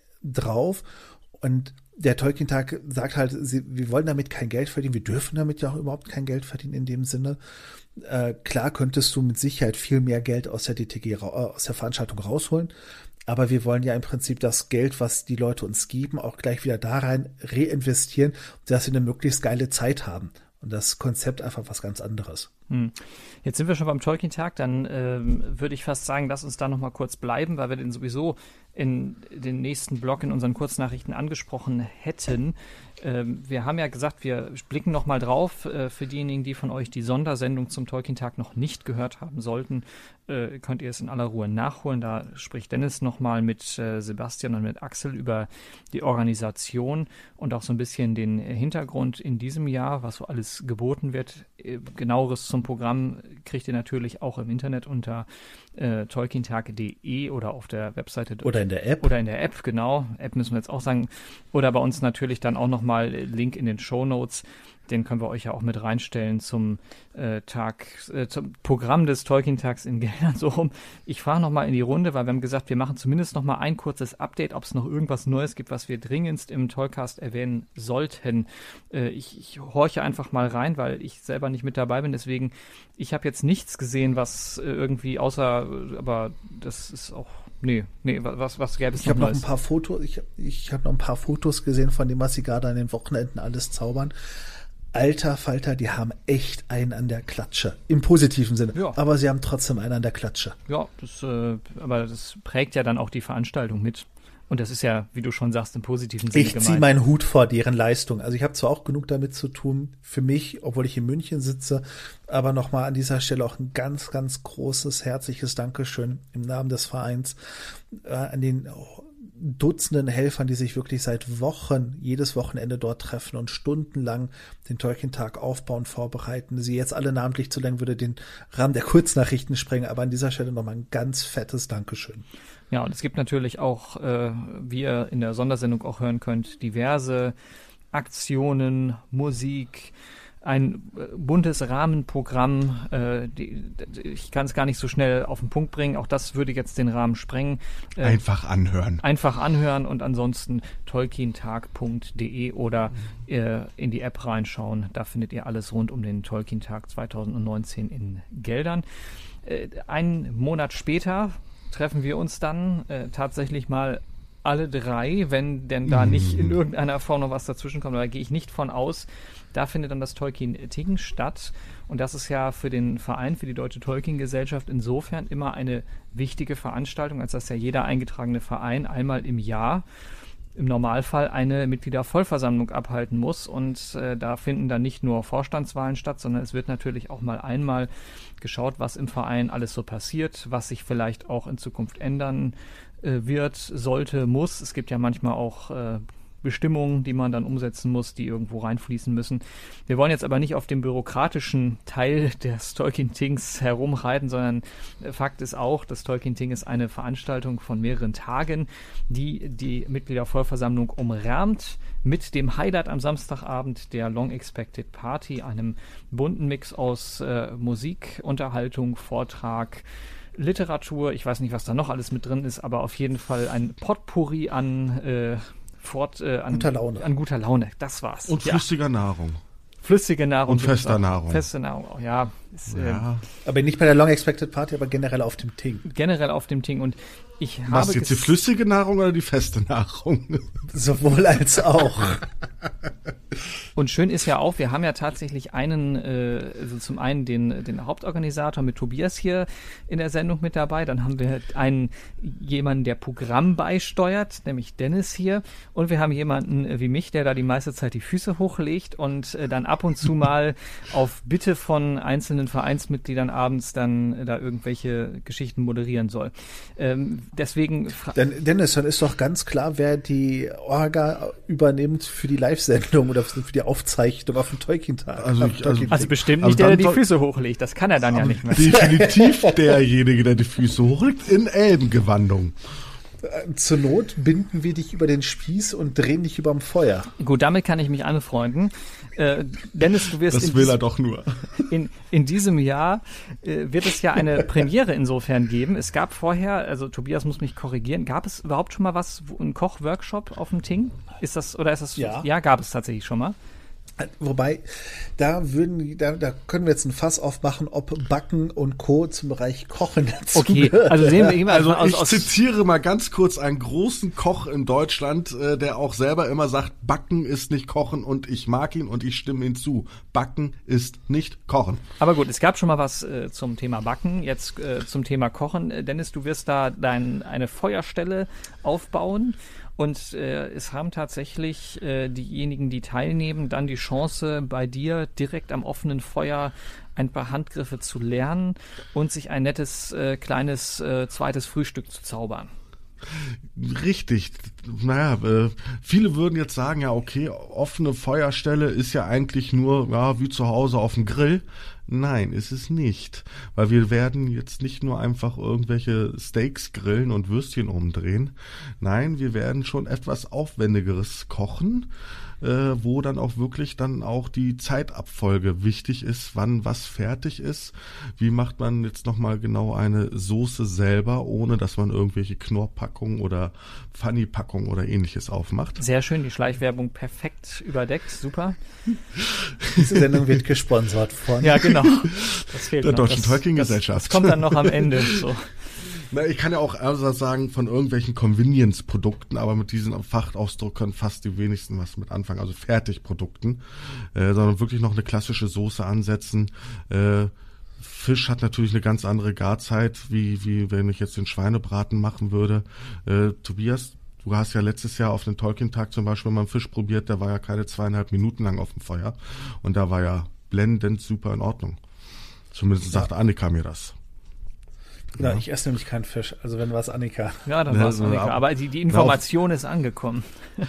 drauf. Und der Tolkien-Tag sagt halt, sie, wir wollen damit kein Geld verdienen, wir dürfen damit ja auch überhaupt kein Geld verdienen in dem Sinne. Äh, klar könntest du mit Sicherheit viel mehr Geld aus der D T G, aus der Veranstaltung rausholen, aber wir wollen ja im Prinzip das Geld, was die Leute uns geben, auch gleich wieder da rein reinvestieren, dass sie eine möglichst geile Zeit haben. Und das Konzept einfach was ganz anderes. Hm. Jetzt sind wir schon beim Tolkien-Tag, dann ähm, würde ich fast sagen, lass uns da noch mal kurz bleiben, weil wir den sowieso in den nächsten Blog in unseren Kurznachrichten angesprochen hätten. Ähm, wir haben ja gesagt, wir blicken noch mal drauf. Äh, für diejenigen, die von euch die Sondersendung zum Tolkien-Tag noch nicht gehört haben sollten, äh, könnt ihr es in aller Ruhe nachholen. Da spricht Dennis noch mal mit äh, Sebastian und mit Axel über die Organisation und auch so ein bisschen den Hintergrund in diesem Jahr, was so alles geboten wird. Äh, genaueres zum Programm kriegt ihr natürlich auch im Internet unter äh, tolkientag punkt de oder auf der Webseite. Oder in der App. Oder in der App, genau. App müssen wir jetzt auch sagen. Oder bei uns natürlich dann auch nochmal Link in den Shownotes. Den können wir euch ja auch mit reinstellen zum äh, Tag, äh, zum Programm des Tolkien-Tags in Geldern, so rum. Ich frage nochmal in die Runde, weil wir haben gesagt, wir machen zumindest nochmal ein kurzes Update, ob es noch irgendwas Neues gibt, was wir dringendst im Tollcast erwähnen sollten. Äh, ich, ich horche einfach mal rein, weil ich selber nicht mit dabei bin, deswegen, ich habe jetzt nichts gesehen, was äh, irgendwie außer, aber das ist auch Nee, nee, was, was gäbe es noch? Ich habe noch ein paar Fotos, ich, ich habe noch ein paar Fotos gesehen von dem, was sie gerade an den Wochenenden alles zaubern. Alter Falter, die haben echt einen an der Klatsche. Im positiven Sinne. Ja. Aber sie haben trotzdem einen an der Klatsche. Ja, das, äh, aber das prägt ja dann auch die Veranstaltung mit. Und das ist ja, wie du schon sagst, im positiven Sinne ich gemeint. Ich ziehe meinen Hut vor deren Leistung. Also ich habe zwar auch genug damit zu tun, für mich, obwohl ich in München sitze, aber nochmal an dieser Stelle auch ein ganz, ganz großes, herzliches Dankeschön im Namen des Vereins äh, an den Dutzenden Helfern, die sich wirklich seit Wochen, jedes Wochenende dort treffen und stundenlang den Tolkien-Tag aufbauen, vorbereiten. Sie jetzt alle namentlich zu nennen, würde den Rahmen der Kurznachrichten sprengen, aber an dieser Stelle nochmal ein ganz fettes Dankeschön. Ja, und es gibt natürlich auch, äh, wie ihr in der Sondersendung auch hören könnt, diverse Aktionen, Musik, ein äh, buntes Rahmenprogramm. Äh, die, ich kann es gar nicht so schnell auf den Punkt bringen. Auch das würde jetzt den Rahmen sprengen. Äh, einfach anhören. Einfach anhören und ansonsten tolkientag punkt de oder äh, in die App reinschauen. Da findet ihr alles rund um den Tolkien-Tag zwanzig neunzehn in Geldern. Äh, einen Monat später treffen wir uns dann äh, tatsächlich mal alle drei, wenn denn da nicht in irgendeiner Form noch was dazwischen kommt, da gehe ich nicht von aus. Da findet dann das Tolkien-Ting statt und das ist ja für den Verein, für die Deutsche Tolkien-Gesellschaft insofern immer eine wichtige Veranstaltung, als dass ja jeder eingetragene Verein einmal im Jahr im Normalfall eine Mitgliedervollversammlung abhalten muss und äh, da finden dann nicht nur Vorstandswahlen statt, sondern es wird natürlich auch mal einmal geschaut, was im Verein alles so passiert, was sich vielleicht auch in Zukunft ändern äh, wird, sollte, muss. Es gibt ja manchmal auch äh, Bestimmungen, die man dann umsetzen muss, die irgendwo reinfließen müssen. Wir wollen jetzt aber nicht auf dem bürokratischen Teil des Tolkien-Tings herumreiten, sondern Fakt ist auch, das Tolkien-Ting ist eine Veranstaltung von mehreren Tagen, die die Mitgliedervollversammlung umrahmt, mit dem Highlight am Samstagabend der Long Expected Party, einem bunten Mix aus äh, Musik, Unterhaltung, Vortrag, Literatur, ich weiß nicht, was da noch alles mit drin ist, aber auf jeden Fall ein Potpourri an äh, Fort, äh, an, guter Laune. an guter Laune, das war's. Und ja. flüssiger Nahrung. Flüssige Nahrung. Und fester auch. Nahrung. Feste Nahrung auch, ja. Ist, ja. Äh, aber nicht bei der Long Expected Party, aber generell auf dem Ting. Generell auf dem Ting. Und ich Was, habe jetzt die flüssige Nahrung oder die feste Nahrung? Sowohl als auch. Und schön ist ja auch, wir haben ja tatsächlich einen, äh, also zum einen den, den Hauptorganisator mit Tobias hier in der Sendung mit dabei, dann haben wir einen jemanden, der Programm beisteuert, nämlich Dennis hier, und wir haben jemanden äh, wie mich, der da die meiste Zeit die Füße hochlegt und äh, dann ab und zu mal auf Bitte von einzelnen Vereinsmitgliedern abends dann äh, da irgendwelche Geschichten moderieren soll. Ähm, deswegen... Denn, Dennis, dann ist doch ganz klar, wer die Orga übernimmt für die Live-Sendung oder für die Aufzeichnung auf dem Tolkien-Tag. Also, ich, also, also bestimmt nicht der, der die Füße hochlegt. Das kann er dann ja nicht mehr. Definitiv derjenige, der die Füße hochlegt in Elbengewandung. Zur Not binden wir dich über den Spieß und drehen dich überm Feuer. Gut, damit kann ich mich anfreunden. Äh, Dennis, du wirst das in will diesem, er doch nur. In, in diesem Jahr äh, wird es ja eine Premiere insofern geben. Es gab vorher, also Tobias muss mich korrigieren, gab es überhaupt schon mal was, ein Kochworkshop auf dem Ting? Ist das, oder ist das, ja, ja gab es tatsächlich schon mal. Wobei, da würden, da, da können wir jetzt ein Fass aufmachen, ob Backen und Co. zum Bereich Kochen dazu Okay, gehört. also sehen wir immer Also aus, ich aus zitiere mal ganz kurz einen großen Koch in Deutschland, äh, der auch selber immer sagt, Backen ist nicht Kochen und ich mag ihn und ich stimme ihm zu. Backen ist nicht Kochen. Aber gut, es gab schon mal was äh, zum Thema Backen, jetzt äh, zum Thema Kochen. Äh, Dennis, du wirst da dein, eine Feuerstelle aufbauen. Und äh, es haben tatsächlich äh, diejenigen, die teilnehmen, dann die Chance, bei dir direkt am offenen Feuer ein paar Handgriffe zu lernen und sich ein nettes, äh, kleines äh, zweites Frühstück zu zaubern. Richtig. Naja, äh, viele würden jetzt sagen, ja okay, offene Feuerstelle ist ja eigentlich nur ja wie zu Hause auf dem Grill. Nein, ist es nicht. Weil wir werden jetzt nicht nur einfach irgendwelche Steaks grillen und Würstchen umdrehen. Nein, wir werden schon etwas Aufwendigeres kochen, äh, wo dann auch wirklich dann auch die Zeitabfolge wichtig ist, wann was fertig ist. Wie macht man jetzt nochmal genau eine Soße selber, ohne dass man irgendwelche Knorrpackungen oder Pfanni-Packungen oder ähnliches aufmacht. Sehr schön, die Schleichwerbung perfekt überdeckt, super. Diese Sendung wird gesponsert von... Ja, genau. Das fehlt der noch. Deutschen Das, Tolkien-Gesellschaft. Das, das kommt dann noch am Ende. So. Na, ich kann ja auch also sagen, von irgendwelchen Convenience-Produkten, aber mit diesem Fachausdruck können fast die wenigsten was mit anfangen, also Fertigprodukten, äh, sondern wirklich noch eine klassische Soße ansetzen. Äh, Fisch hat natürlich eine ganz andere Garzeit, wie, wie wenn ich jetzt den Schweinebraten machen würde. Äh, Tobias, du hast ja letztes Jahr auf den Tolkien-Tag zum Beispiel mal einen Fisch probiert, der war ja keine zweieinhalb Minuten lang auf dem Feuer und da war ja blendend super in Ordnung. Zumindest sagte ja. Annika mir das. Ja, ich esse nämlich keinen Fisch, also wenn was Annika. Ja, dann war es Annika, aber die, die Information ist angekommen.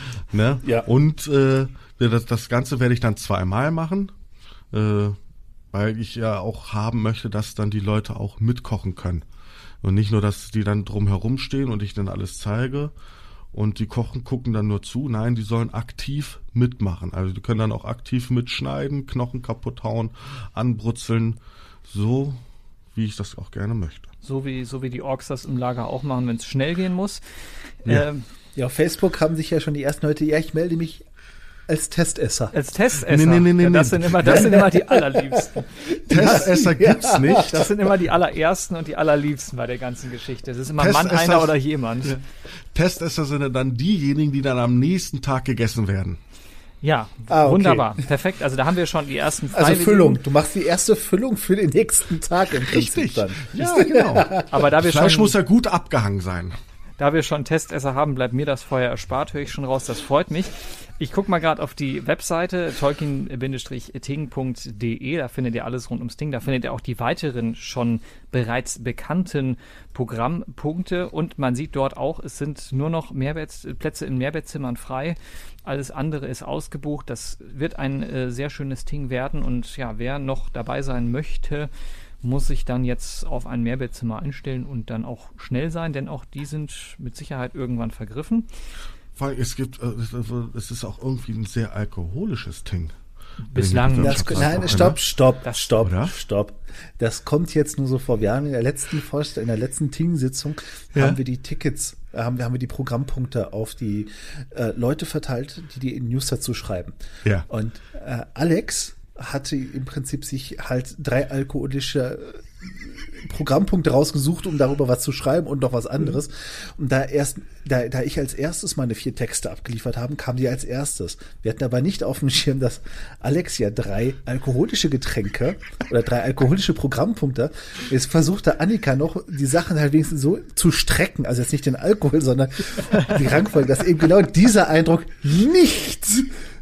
Ne? Ja. Und äh, das, das Ganze werde ich dann zweimal machen, äh, weil ich ja auch haben möchte, dass dann die Leute auch mitkochen können. Und nicht nur, dass die dann drumherum stehen und ich dann alles zeige und die kochen, gucken dann nur zu. Nein, die sollen aktiv mitmachen. Also die können dann auch aktiv mitschneiden, Knochen kaputt hauen, anbrutzeln, so wie ich das auch gerne möchte. So wie, so wie die Orks das im Lager auch machen, wenn es schnell gehen muss. Ja. Ähm, ja, auf Facebook haben sich ja schon die ersten Leute, ja, ich melde mich als Testesser. Als Testesser? Nee, nee, nee, ja, das nee. sind immer, das sind immer die allerliebsten. Testesser gibt's Ja. nicht. Das sind immer die allerersten und die allerliebsten bei der ganzen Geschichte. Das ist immer Mann, Testesser- einer oder jemand. Ja. Testesser sind dann diejenigen, die dann am nächsten Tag gegessen werden. Ja, Ah, okay. wunderbar. Perfekt. Also da haben wir schon die ersten Also Freiwilligen. Füllung. Du machst die erste Füllung für den nächsten Tag im Prinzip Richtig. dann. Ja, genau. Aber da wir Fleisch schon, muss ja gut abgehangen sein. Da wir schon Testesser haben, bleibt mir das Feuer erspart, höre ich schon raus. Das freut mich. Ich gucke mal gerade auf die Webseite tolkien ting punkt de. Da findet ihr alles rund ums Ting. Da findet ihr auch die weiteren schon bereits bekannten Programmpunkte. Und man sieht dort auch, es sind nur noch Mehrbett, Plätze in Mehrbettzimmern frei. Alles andere ist ausgebucht. Das wird ein äh, sehr schönes Ting werden. Und ja, wer noch dabei sein möchte, muss sich dann jetzt auf ein Mehrbettzimmer einstellen und dann auch schnell sein, denn auch die sind mit Sicherheit irgendwann vergriffen. Weil es gibt, äh, es ist auch irgendwie ein sehr alkoholisches Ting. Bislang. Das, Das nein, auch, stopp, ne? stopp, Das- stopp, oder? stopp. Das kommt jetzt nur so vor. Wir haben in der letzten Vorst- in der letzten Teamsitzung Ja. haben wir die Tickets, äh, haben wir haben wir die Programmpunkte auf die äh, Leute verteilt, die die News dazu schreiben. Ja. Und äh, Alex hatte im Prinzip sich halt drei alkoholische äh, Programmpunkte rausgesucht, um darüber was zu schreiben und noch was anderes. Und da erst, da, da ich als erstes meine vier Texte abgeliefert habe, kam die als erstes. Wir hatten aber nicht auf dem Schirm, dass Alex ja drei alkoholische Getränke oder drei alkoholische Programmpunkte. Jetzt versuchte Annika noch, die Sachen halt wenigstens so zu strecken, also jetzt nicht den Alkohol, sondern die Rangfolge, dass eben genau dieser Eindruck nicht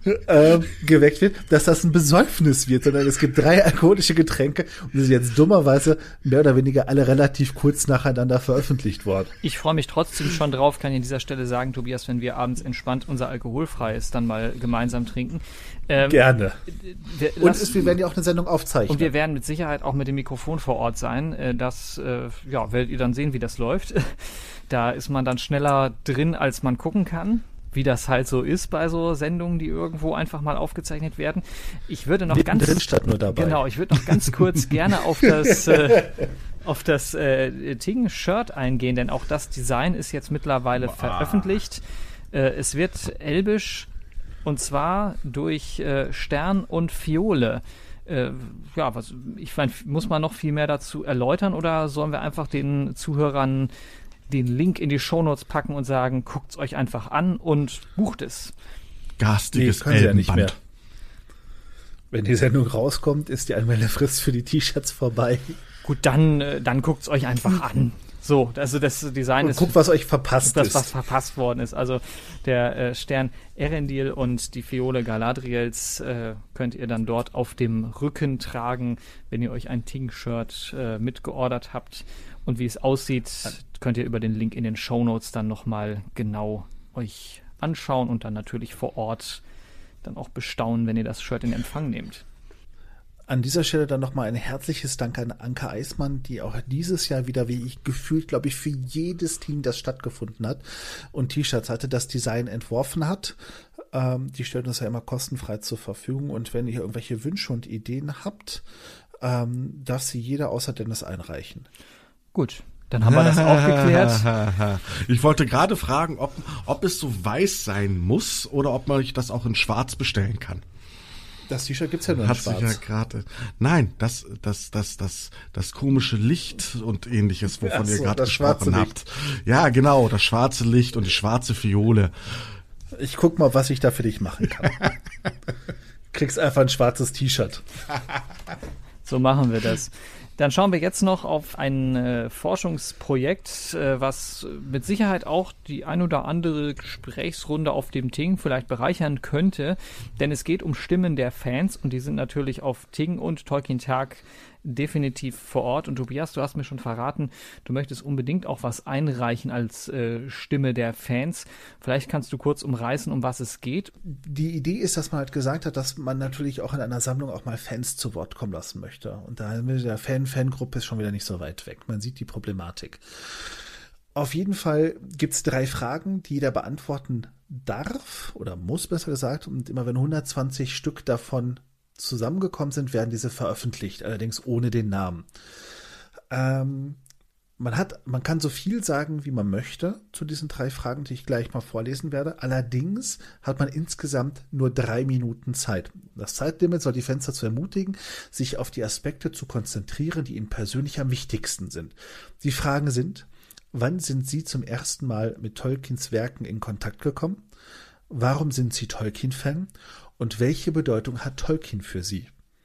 äh, geweckt wird, dass das ein Besäufnis wird, sondern es gibt drei alkoholische Getränke und die sind jetzt dummerweise mehr oder weniger alle relativ kurz nacheinander veröffentlicht worden. Ich freue mich trotzdem schon drauf, kann ich an dieser Stelle sagen, Tobias, wenn wir abends entspannt unser alkoholfreies dann mal gemeinsam trinken. Ähm, Gerne. Wir, und lass, es, wir werden ja auch eine Sendung aufzeichnen. Und wir werden mit Sicherheit auch mit dem Mikrofon vor Ort sein. Äh, das äh, ja, werdet ihr dann sehen, wie das läuft. Da ist man dann schneller drin, als man gucken kann. Wie das halt so ist bei so Sendungen, die irgendwo einfach mal aufgezeichnet werden. Ich würde noch Mitten ganz drin statt nur dabei. Genau, ich würde noch ganz kurz gerne auf das äh, auf das äh, Ting-Shirt eingehen, denn auch das Design ist jetzt mittlerweile wow. veröffentlicht. Äh, es wird elbisch und zwar durch äh, Stern und Fiole. Äh, ja, was ich meine, muss man noch viel mehr dazu erläutern oder sollen wir einfach den Zuhörern den Link in die Shownotes packen und sagen, guckt's euch einfach an und bucht es. Garstiges nee, Elbenband. Ja nicht mehr. Wenn die Sendung rauskommt, ist die Anmeldefrist für die T-Shirts vorbei. Gut, dann, dann guckt's euch einfach an. So, also das Design und ist... guckt, was euch verpasst das, ist. was verpasst worden ist. Also der äh, Stern Erendil und die Fiole Galadriels äh, könnt ihr dann dort auf dem Rücken tragen, wenn ihr euch ein Ting-Shirt äh, mitgeordert habt. Und wie es aussieht, könnt ihr über den Link in den Shownotes dann nochmal genau euch anschauen und dann natürlich vor Ort dann auch bestaunen, wenn ihr das Shirt in Empfang nehmt. An dieser Stelle dann nochmal ein herzliches Dank an Anke Eismann, die auch dieses Jahr wieder, wie ich gefühlt, glaube ich, für jedes Team, das stattgefunden hat und T-Shirts hatte, das Design entworfen hat. Ähm, die stellen uns ja immer kostenfrei zur Verfügung und wenn ihr irgendwelche Wünsche und Ideen habt, ähm, darf sie jeder außer Dennis einreichen. Gut, dann haben wir das auch geklärt. Ich wollte gerade fragen, ob, ob es so weiß sein muss oder ob man das auch in schwarz bestellen kann. Das T-Shirt gibt's ja nur in Hat schwarz. Sich ja grade, nein, das, das, das, das, das komische Licht und ähnliches, wovon so, ihr gerade gesprochen habt. Licht. Ja, genau, das schwarze Licht und die schwarze Fiole. Ich guck mal, was ich da für dich machen kann. Kriegst einfach ein schwarzes T-Shirt. So machen wir das. Dann schauen wir jetzt noch auf ein äh, Forschungsprojekt, äh, was mit Sicherheit auch die ein oder andere Gesprächsrunde auf dem Ting vielleicht bereichern könnte, denn es geht um Stimmen der Fans und die sind natürlich auf Ting und Tolkien Tag definitiv vor Ort. Und Tobias, du hast mir schon verraten, du möchtest unbedingt auch was einreichen als äh, Stimme der Fans. Vielleicht kannst du kurz umreißen, um was es geht. Die Idee ist, dass man halt gesagt hat, dass man natürlich auch in einer Sammlung auch mal Fans zu Wort kommen lassen möchte. Und da mit der Fan-Fangruppe ist schon wieder nicht so weit weg. Man sieht die Problematik. Auf jeden Fall gibt es drei Fragen, die jeder beantworten darf oder muss, besser gesagt. Und immer wenn hundertzwanzig Stück davon zusammengekommen sind, werden diese veröffentlicht, allerdings ohne den Namen. Ähm, man hat, man kann so viel sagen, wie man möchte zu diesen drei Fragen, die ich gleich mal vorlesen werde. Allerdings hat man insgesamt nur drei Minuten Zeit. Das Zeitlimit soll die Fans dazu ermutigen, sich auf die Aspekte zu konzentrieren, die ihnen persönlich am wichtigsten sind. Die Fragen sind: Wann sind Sie zum ersten Mal mit Tolkiens Werken in Kontakt gekommen? Warum sind Sie Tolkien-Fan? Und welche Bedeutung hat Tolkien für Sie?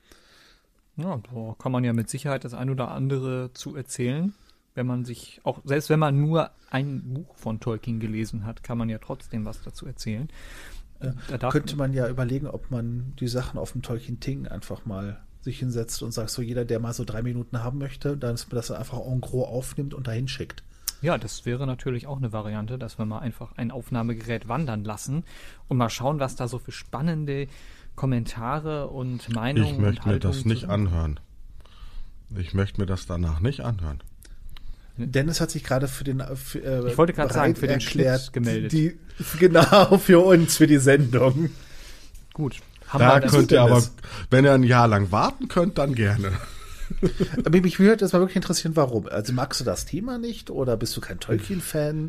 Ja, da kann man ja mit Sicherheit das ein oder andere zu erzählen. Wenn man sich auch, selbst wenn man nur ein Buch von Tolkien gelesen hat, kann man ja trotzdem was dazu erzählen. Da darf könnte man ja überlegen, ob man die Sachen auf dem Tolkien-Ting einfach mal sich hinsetzt und sagt, so jeder, der mal so drei Minuten haben möchte, dann dass man das einfach en gros aufnimmt und dahin schickt. Ja, das wäre natürlich auch eine Variante, dass wir mal einfach ein Aufnahmegerät wandern lassen und mal schauen, was da so für spannende Kommentare und Meinungen Ich möchte und mir das Haltungen nicht anhören. Ich möchte mir das danach nicht anhören. Dennis hat sich gerade für den für, äh, Ich wollte gerade sagen, für den erklärt, Schnitt gemeldet. Die, genau, für uns, für die Sendung. Gut. Haben da könnt ihr aber, wenn ihr ein Jahr lang warten könnt, dann gerne. Aber mich würde das mal wirklich interessieren, warum. Also magst du das Thema nicht oder bist du kein Tolkien-Fan?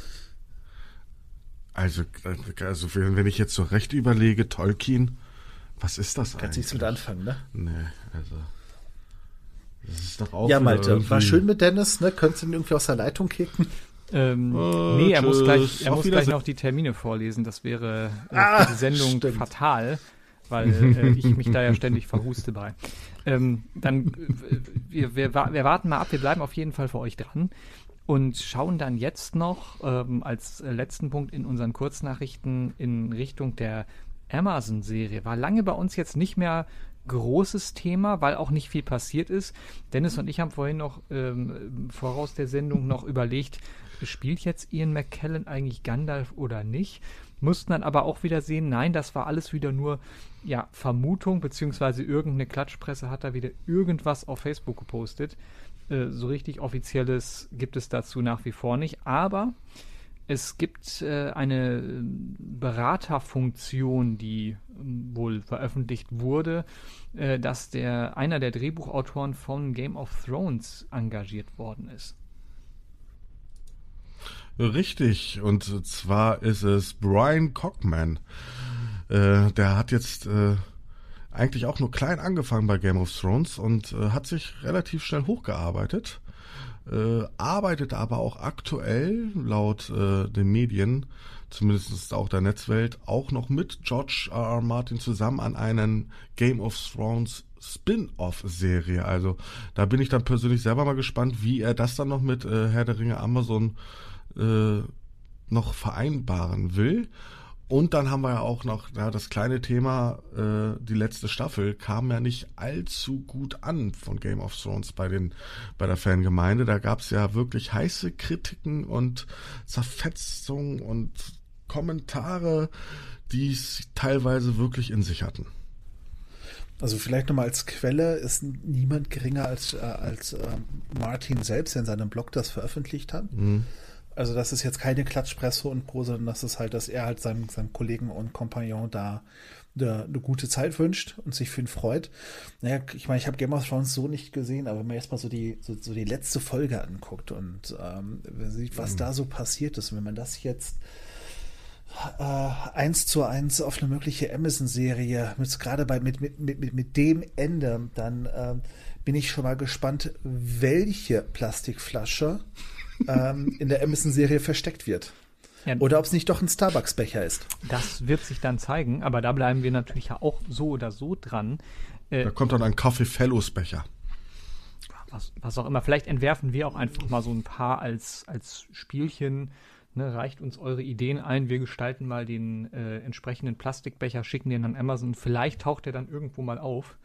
Also, also wenn ich jetzt so recht überlege, Tolkien, was ist das Kannst eigentlich? Kannst nichts mit anfangen, ne? Nee, also das ist doch auch ja, Malte, war schön mit Dennis, ne? Könntest du ihn irgendwie aus der Leitung kicken? Ähm, oh, nee, er tschüss. muss gleich, er muss gleich noch die Termine vorlesen. Das wäre äh, ah, für die Sendung stimmt. fatal, weil äh, ich mich da ja ständig verhuste bei. Ähm, dann, äh, wir, wir, wir warten mal ab, wir bleiben auf jeden Fall für euch dran und schauen dann jetzt noch ähm, als letzten Punkt in unseren Kurznachrichten in Richtung der Amazon-Serie war lange bei uns jetzt nicht mehr großes Thema, weil auch nicht viel passiert ist. Dennis und ich haben vorhin noch ähm, voraus der Sendung noch überlegt, spielt jetzt Ian McKellen eigentlich Gandalf oder nicht? Mussten dann aber auch wieder sehen, nein, das war alles wieder nur ja, Vermutung, beziehungsweise irgendeine Klatschpresse hat da wieder irgendwas auf Facebook gepostet. Äh, so richtig Offizielles gibt es dazu nach wie vor nicht, aber es gibt äh, eine Beraterfunktion, die äh, wohl veröffentlicht wurde, äh, dass der einer der Drehbuchautoren von Game of Thrones engagiert worden ist. Richtig, und zwar ist es Brian Cockman. Äh, der hat jetzt äh, eigentlich auch nur klein angefangen bei Game of Thrones und äh, hat sich relativ schnell hochgearbeitet. Äh, arbeitet aber auch aktuell, laut äh, den Medien, zumindest auch der Netzwelt, auch noch mit George R. R. Martin zusammen an einer Game of Thrones Spin-off-Serie. Also da bin ich dann persönlich selber mal gespannt, wie er das dann noch mit äh, Herr der Ringe Amazon äh, noch vereinbaren will. Und dann haben wir ja auch noch ja, das kleine Thema, äh, die letzte Staffel kam ja nicht allzu gut an von Game of Thrones bei den bei der Fangemeinde. Da gab es ja wirklich heiße Kritiken und Zerfetzungen und Kommentare, die es teilweise wirklich in sich hatten. Also vielleicht nochmal als Quelle ist niemand geringer als, äh, als äh, Martin selbst, der in seinem Blog das veröffentlicht hat. Mhm. Also das ist jetzt keine Klatschpresse und Co., sondern das ist halt, dass er halt seinem, seinem Kollegen und Kompagnon da eine, eine gute Zeit wünscht und sich für ihn freut. Naja, ich meine, ich habe Game of Thrones so nicht gesehen, aber wenn man erstmal so die, so, so die letzte Folge anguckt und ähm, sieht, was mhm. da so passiert ist, und wenn man das jetzt äh, eins zu eins auf eine mögliche Amazon-Serie, mit, gerade bei mit, mit, mit, mit dem Ende, dann äh, bin ich schon mal gespannt, welche Plastikflasche ähm, in der Amazon-Serie versteckt wird. Ja. Oder ob es nicht doch ein Starbucks-Becher ist. Das wird sich dann zeigen, aber da bleiben wir natürlich ja auch so oder so dran. Äh, da kommt dann ein Coffee Fellows-Becher. Was, was auch immer. Vielleicht entwerfen wir auch einfach mal so ein paar als, als Spielchen. Ne, reicht uns eure Ideen ein. Wir gestalten mal den äh, entsprechenden Plastikbecher, schicken den an Amazon. Vielleicht taucht der dann irgendwo mal auf.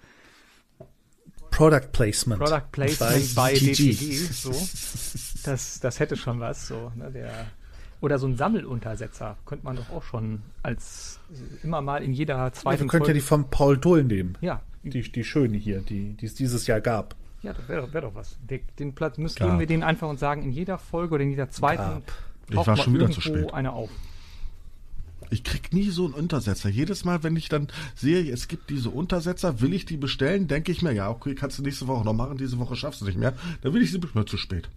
Product Placement. Product Placement bei D T G. So. Das, das hätte schon was. So, ne, der, oder so ein Sammeluntersetzer könnte man doch auch schon als immer mal in jeder zweiten ja, wir könnten ja die von Paul Dull nehmen. Ja. Die, die schöne hier, die, die es dieses Jahr gab. Ja, das wäre wär doch was. Den, den Platz müssen geben wir den einfach und sagen, in jeder Folge oder in jeder zweiten gab. Ich war schon wieder zu spät. Eine auf. Ich krieg nie so einen Untersetzer. Jedes Mal, wenn ich dann sehe, es gibt diese Untersetzer, will ich die bestellen, denke ich mir, ja, okay, kannst du nächste Woche noch machen, diese Woche schaffst du nicht mehr. Dann will ich sie bestimmt zu spät.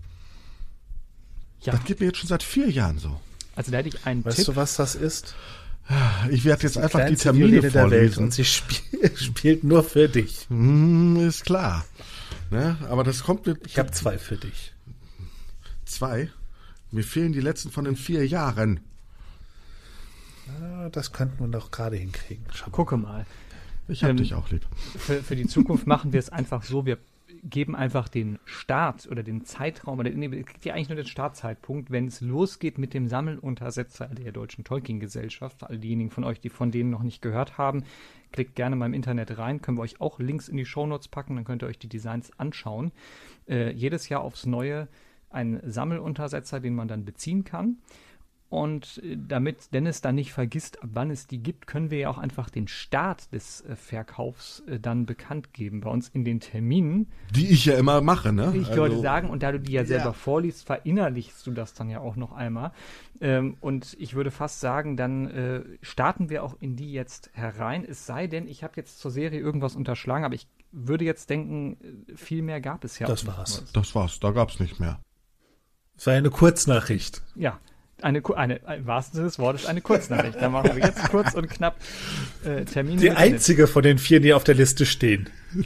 Ja. Das geht mir jetzt schon seit vier Jahren so. Also da hätte ich einen Weißt Tipp. du, was das ist? Ich werde jetzt die einfach die Termine Violine vorlesen. Der Welt und sie spiel, spielt nur für dich. Mm, ist klar. Ne? Aber das kommt mit... Ich habe zwei für dich. Zwei? Mir fehlen die letzten von den vier Jahren. Ja, das könnten wir doch gerade hinkriegen. Gucke mal. Ich hab ähm, dich auch lieb. Für, für die Zukunft machen wir es einfach so, wir geben einfach den Start oder den Zeitraum, oder nee, kriegt ihr eigentlich nur den Startzeitpunkt, wenn es losgeht mit dem Sammeluntersetzer der Deutschen Tolkien-Gesellschaft. Für all diejenigen von euch, die von denen noch nicht gehört haben, klickt gerne mal im Internet rein, können wir euch auch Links in die Shownotes packen, dann könnt ihr euch die Designs anschauen. Äh, jedes Jahr aufs Neue ein Sammeluntersetzer, den man dann beziehen kann. Und damit Dennis dann nicht vergisst, ab wann es die gibt, können wir ja auch einfach den Start des äh, Verkaufs äh, dann bekannt geben bei uns in den Terminen. Die ich ja immer mache, ne? Ich also, wollte sagen, und da du die ja selber ja. vorliest, verinnerlichst du das dann ja auch noch einmal. Ähm, und ich würde fast sagen, dann äh, starten wir auch in die jetzt herein. Es sei denn, ich habe jetzt zur Serie irgendwas unterschlagen, aber ich würde jetzt denken, viel mehr gab es ja das auch war's. nicht. Das war's, da gab's nicht mehr. Es war eine Kurznachricht. Ja. Eine, eine, im wahrsten Sinne des Wortes eine Kurznachricht. Da machen wir jetzt kurz und knapp äh, Termine. Die einzige von den vier, die auf der Liste stehen.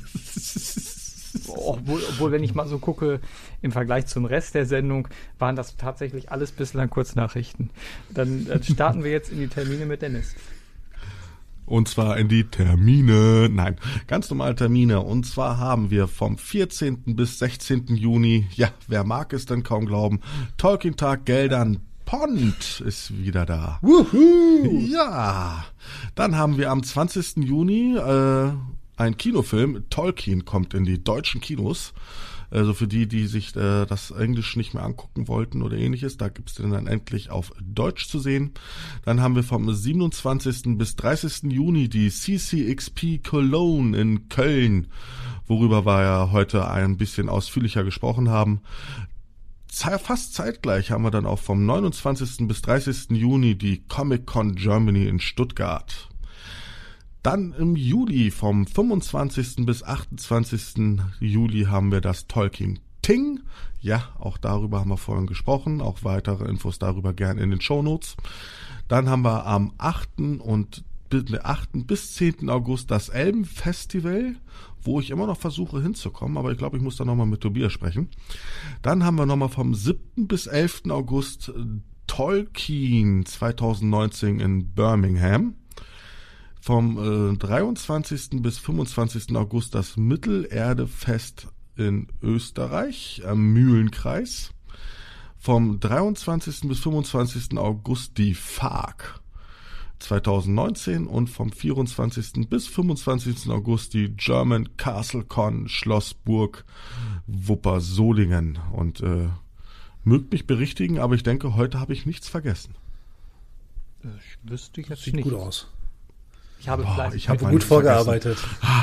Obwohl, obwohl, wenn ich mal so gucke, im Vergleich zum Rest der Sendung, waren das tatsächlich alles bislang Kurznachrichten. Dann, dann starten wir jetzt in die Termine mit Dennis. Und zwar in die Termine, nein, ganz normale Termine. Und zwar haben wir vom vierzehnten bis sechzehnten Juni, ja, wer mag es denn kaum glauben, Tolkien-Tag Geldern Pond ist wieder da. Wuhu! Ja, dann haben wir am zwanzigsten Juni äh, einen Kinofilm. Tolkien kommt in die deutschen Kinos. Also für die, die sich äh, das Englisch nicht mehr angucken wollten oder ähnliches, da gibt's den dann endlich auf Deutsch zu sehen. Dann haben wir vom siebenundzwanzigsten bis dreißigsten Juni die C C X P Cologne in Köln, worüber wir ja heute ein bisschen ausführlicher gesprochen haben. Fast zeitgleich haben wir dann auch vom neunundzwanzigsten bis dreißigsten Juni die Comic-Con Germany in Stuttgart. Dann im Juli, vom fünfundzwanzigsten bis achtundzwanzigsten Juli haben wir das Tolkien Ting. Ja, auch darüber haben wir vorhin gesprochen. Auch weitere Infos darüber gern in den Shownotes. Dann haben wir am achten und achten bis zehnten August das Elbenfestival, wo ich immer noch versuche hinzukommen, aber ich glaube, ich muss da nochmal mit Tobias sprechen. Dann haben wir nochmal vom siebten bis elften August Tolkien zwanzig neunzehn in Birmingham. Vom äh, dreiundzwanzigsten bis fünfundzwanzigsten August das Mittelerde-Fest in Österreich am Mühlenkreis. Vom dreiundzwanzigsten bis fünfundzwanzigsten August die F A Q zwanzig neunzehn und vom vierundzwanzigsten bis fünfundzwanzigsten August die German Castle Con Schlossburg Wuppersolingen. Und äh, mögt mich berichtigen, aber ich denke, heute habe ich nichts vergessen. Ich wüsste jetzt Sieht nicht. gut aus. Ich habe Boah, fleißig ich hab Gut vorgearbeitet.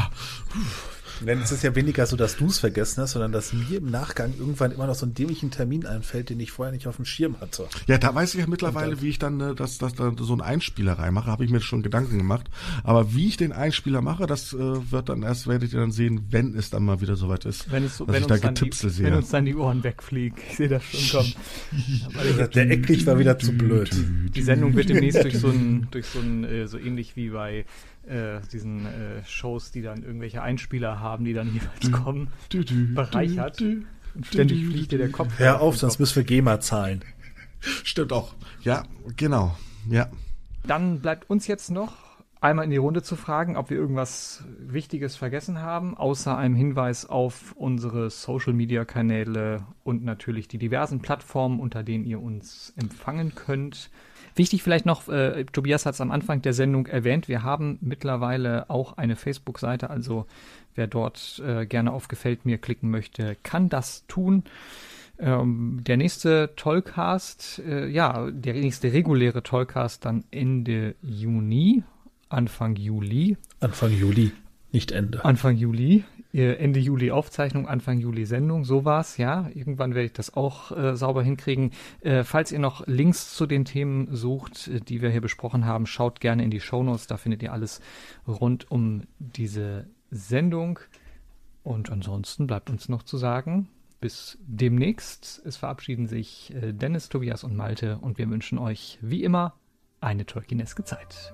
Denn es ist ja weniger so, dass du es vergessen hast, sondern dass mir im Nachgang irgendwann immer noch so einen dämlichen Termin einfällt, den ich vorher nicht auf dem Schirm hatte. Ja, da weiß ich ja mittlerweile, wie ich dann äh, das, das, das, so einen Einspieler reinmache, habe ich mir schon Gedanken gemacht. Aber wie ich den Einspieler mache, das äh, wird dann erst, werdet ihr dann sehen, wenn es dann mal wieder soweit ist. Wenn, es so, dass wenn, ich da uns dann Getipsel die, sehe. wenn uns dann die Ohren wegfliegen. Ich sehe das schon kommen. Aber Der Eckrich war wieder zu blöd. die Sendung wird demnächst durch so ein, durch so ein, äh, so ähnlich wie bei äh, diesen äh, Shows, die dann irgendwelche Einspieler haben, die dann jeweils kommen, bereichert. Und ständig fliegt dir der Kopf. Hör auf, sonst müssen wir GEMA zahlen. Stimmt auch. Ja, genau. Ja. Dann bleibt uns jetzt noch einmal in die Runde zu fragen, ob wir irgendwas Wichtiges vergessen haben, außer einem Hinweis auf unsere Social-Media-Kanäle und natürlich die diversen Plattformen, unter denen ihr uns empfangen könnt. Wichtig vielleicht noch, äh, Tobias hat es am Anfang der Sendung erwähnt, wir haben mittlerweile auch eine Facebook-Seite, also wer dort äh, gerne auf Gefällt mir klicken möchte, kann das tun. Ähm, der nächste Tollcast, äh, ja, der nächste reguläre Tollcast dann Ende Juni, Anfang Juli. Anfang Juli, nicht Ende. Anfang Juli, äh, Ende Juli Aufzeichnung, Anfang Juli Sendung, so war's, ja. Irgendwann werde ich das auch äh, sauber hinkriegen. Äh, falls ihr noch Links zu den Themen sucht, äh, die wir hier besprochen haben, schaut gerne in die Shownotes, da findet ihr alles rund um diese Sendung. Und ansonsten bleibt uns noch zu sagen, bis demnächst. Es verabschieden sich äh, Dennis, Tobias und Malte und wir wünschen euch wie immer eine tolkieneske Zeit.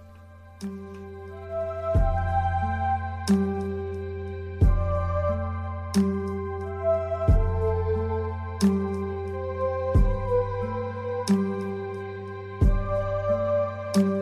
Thank you.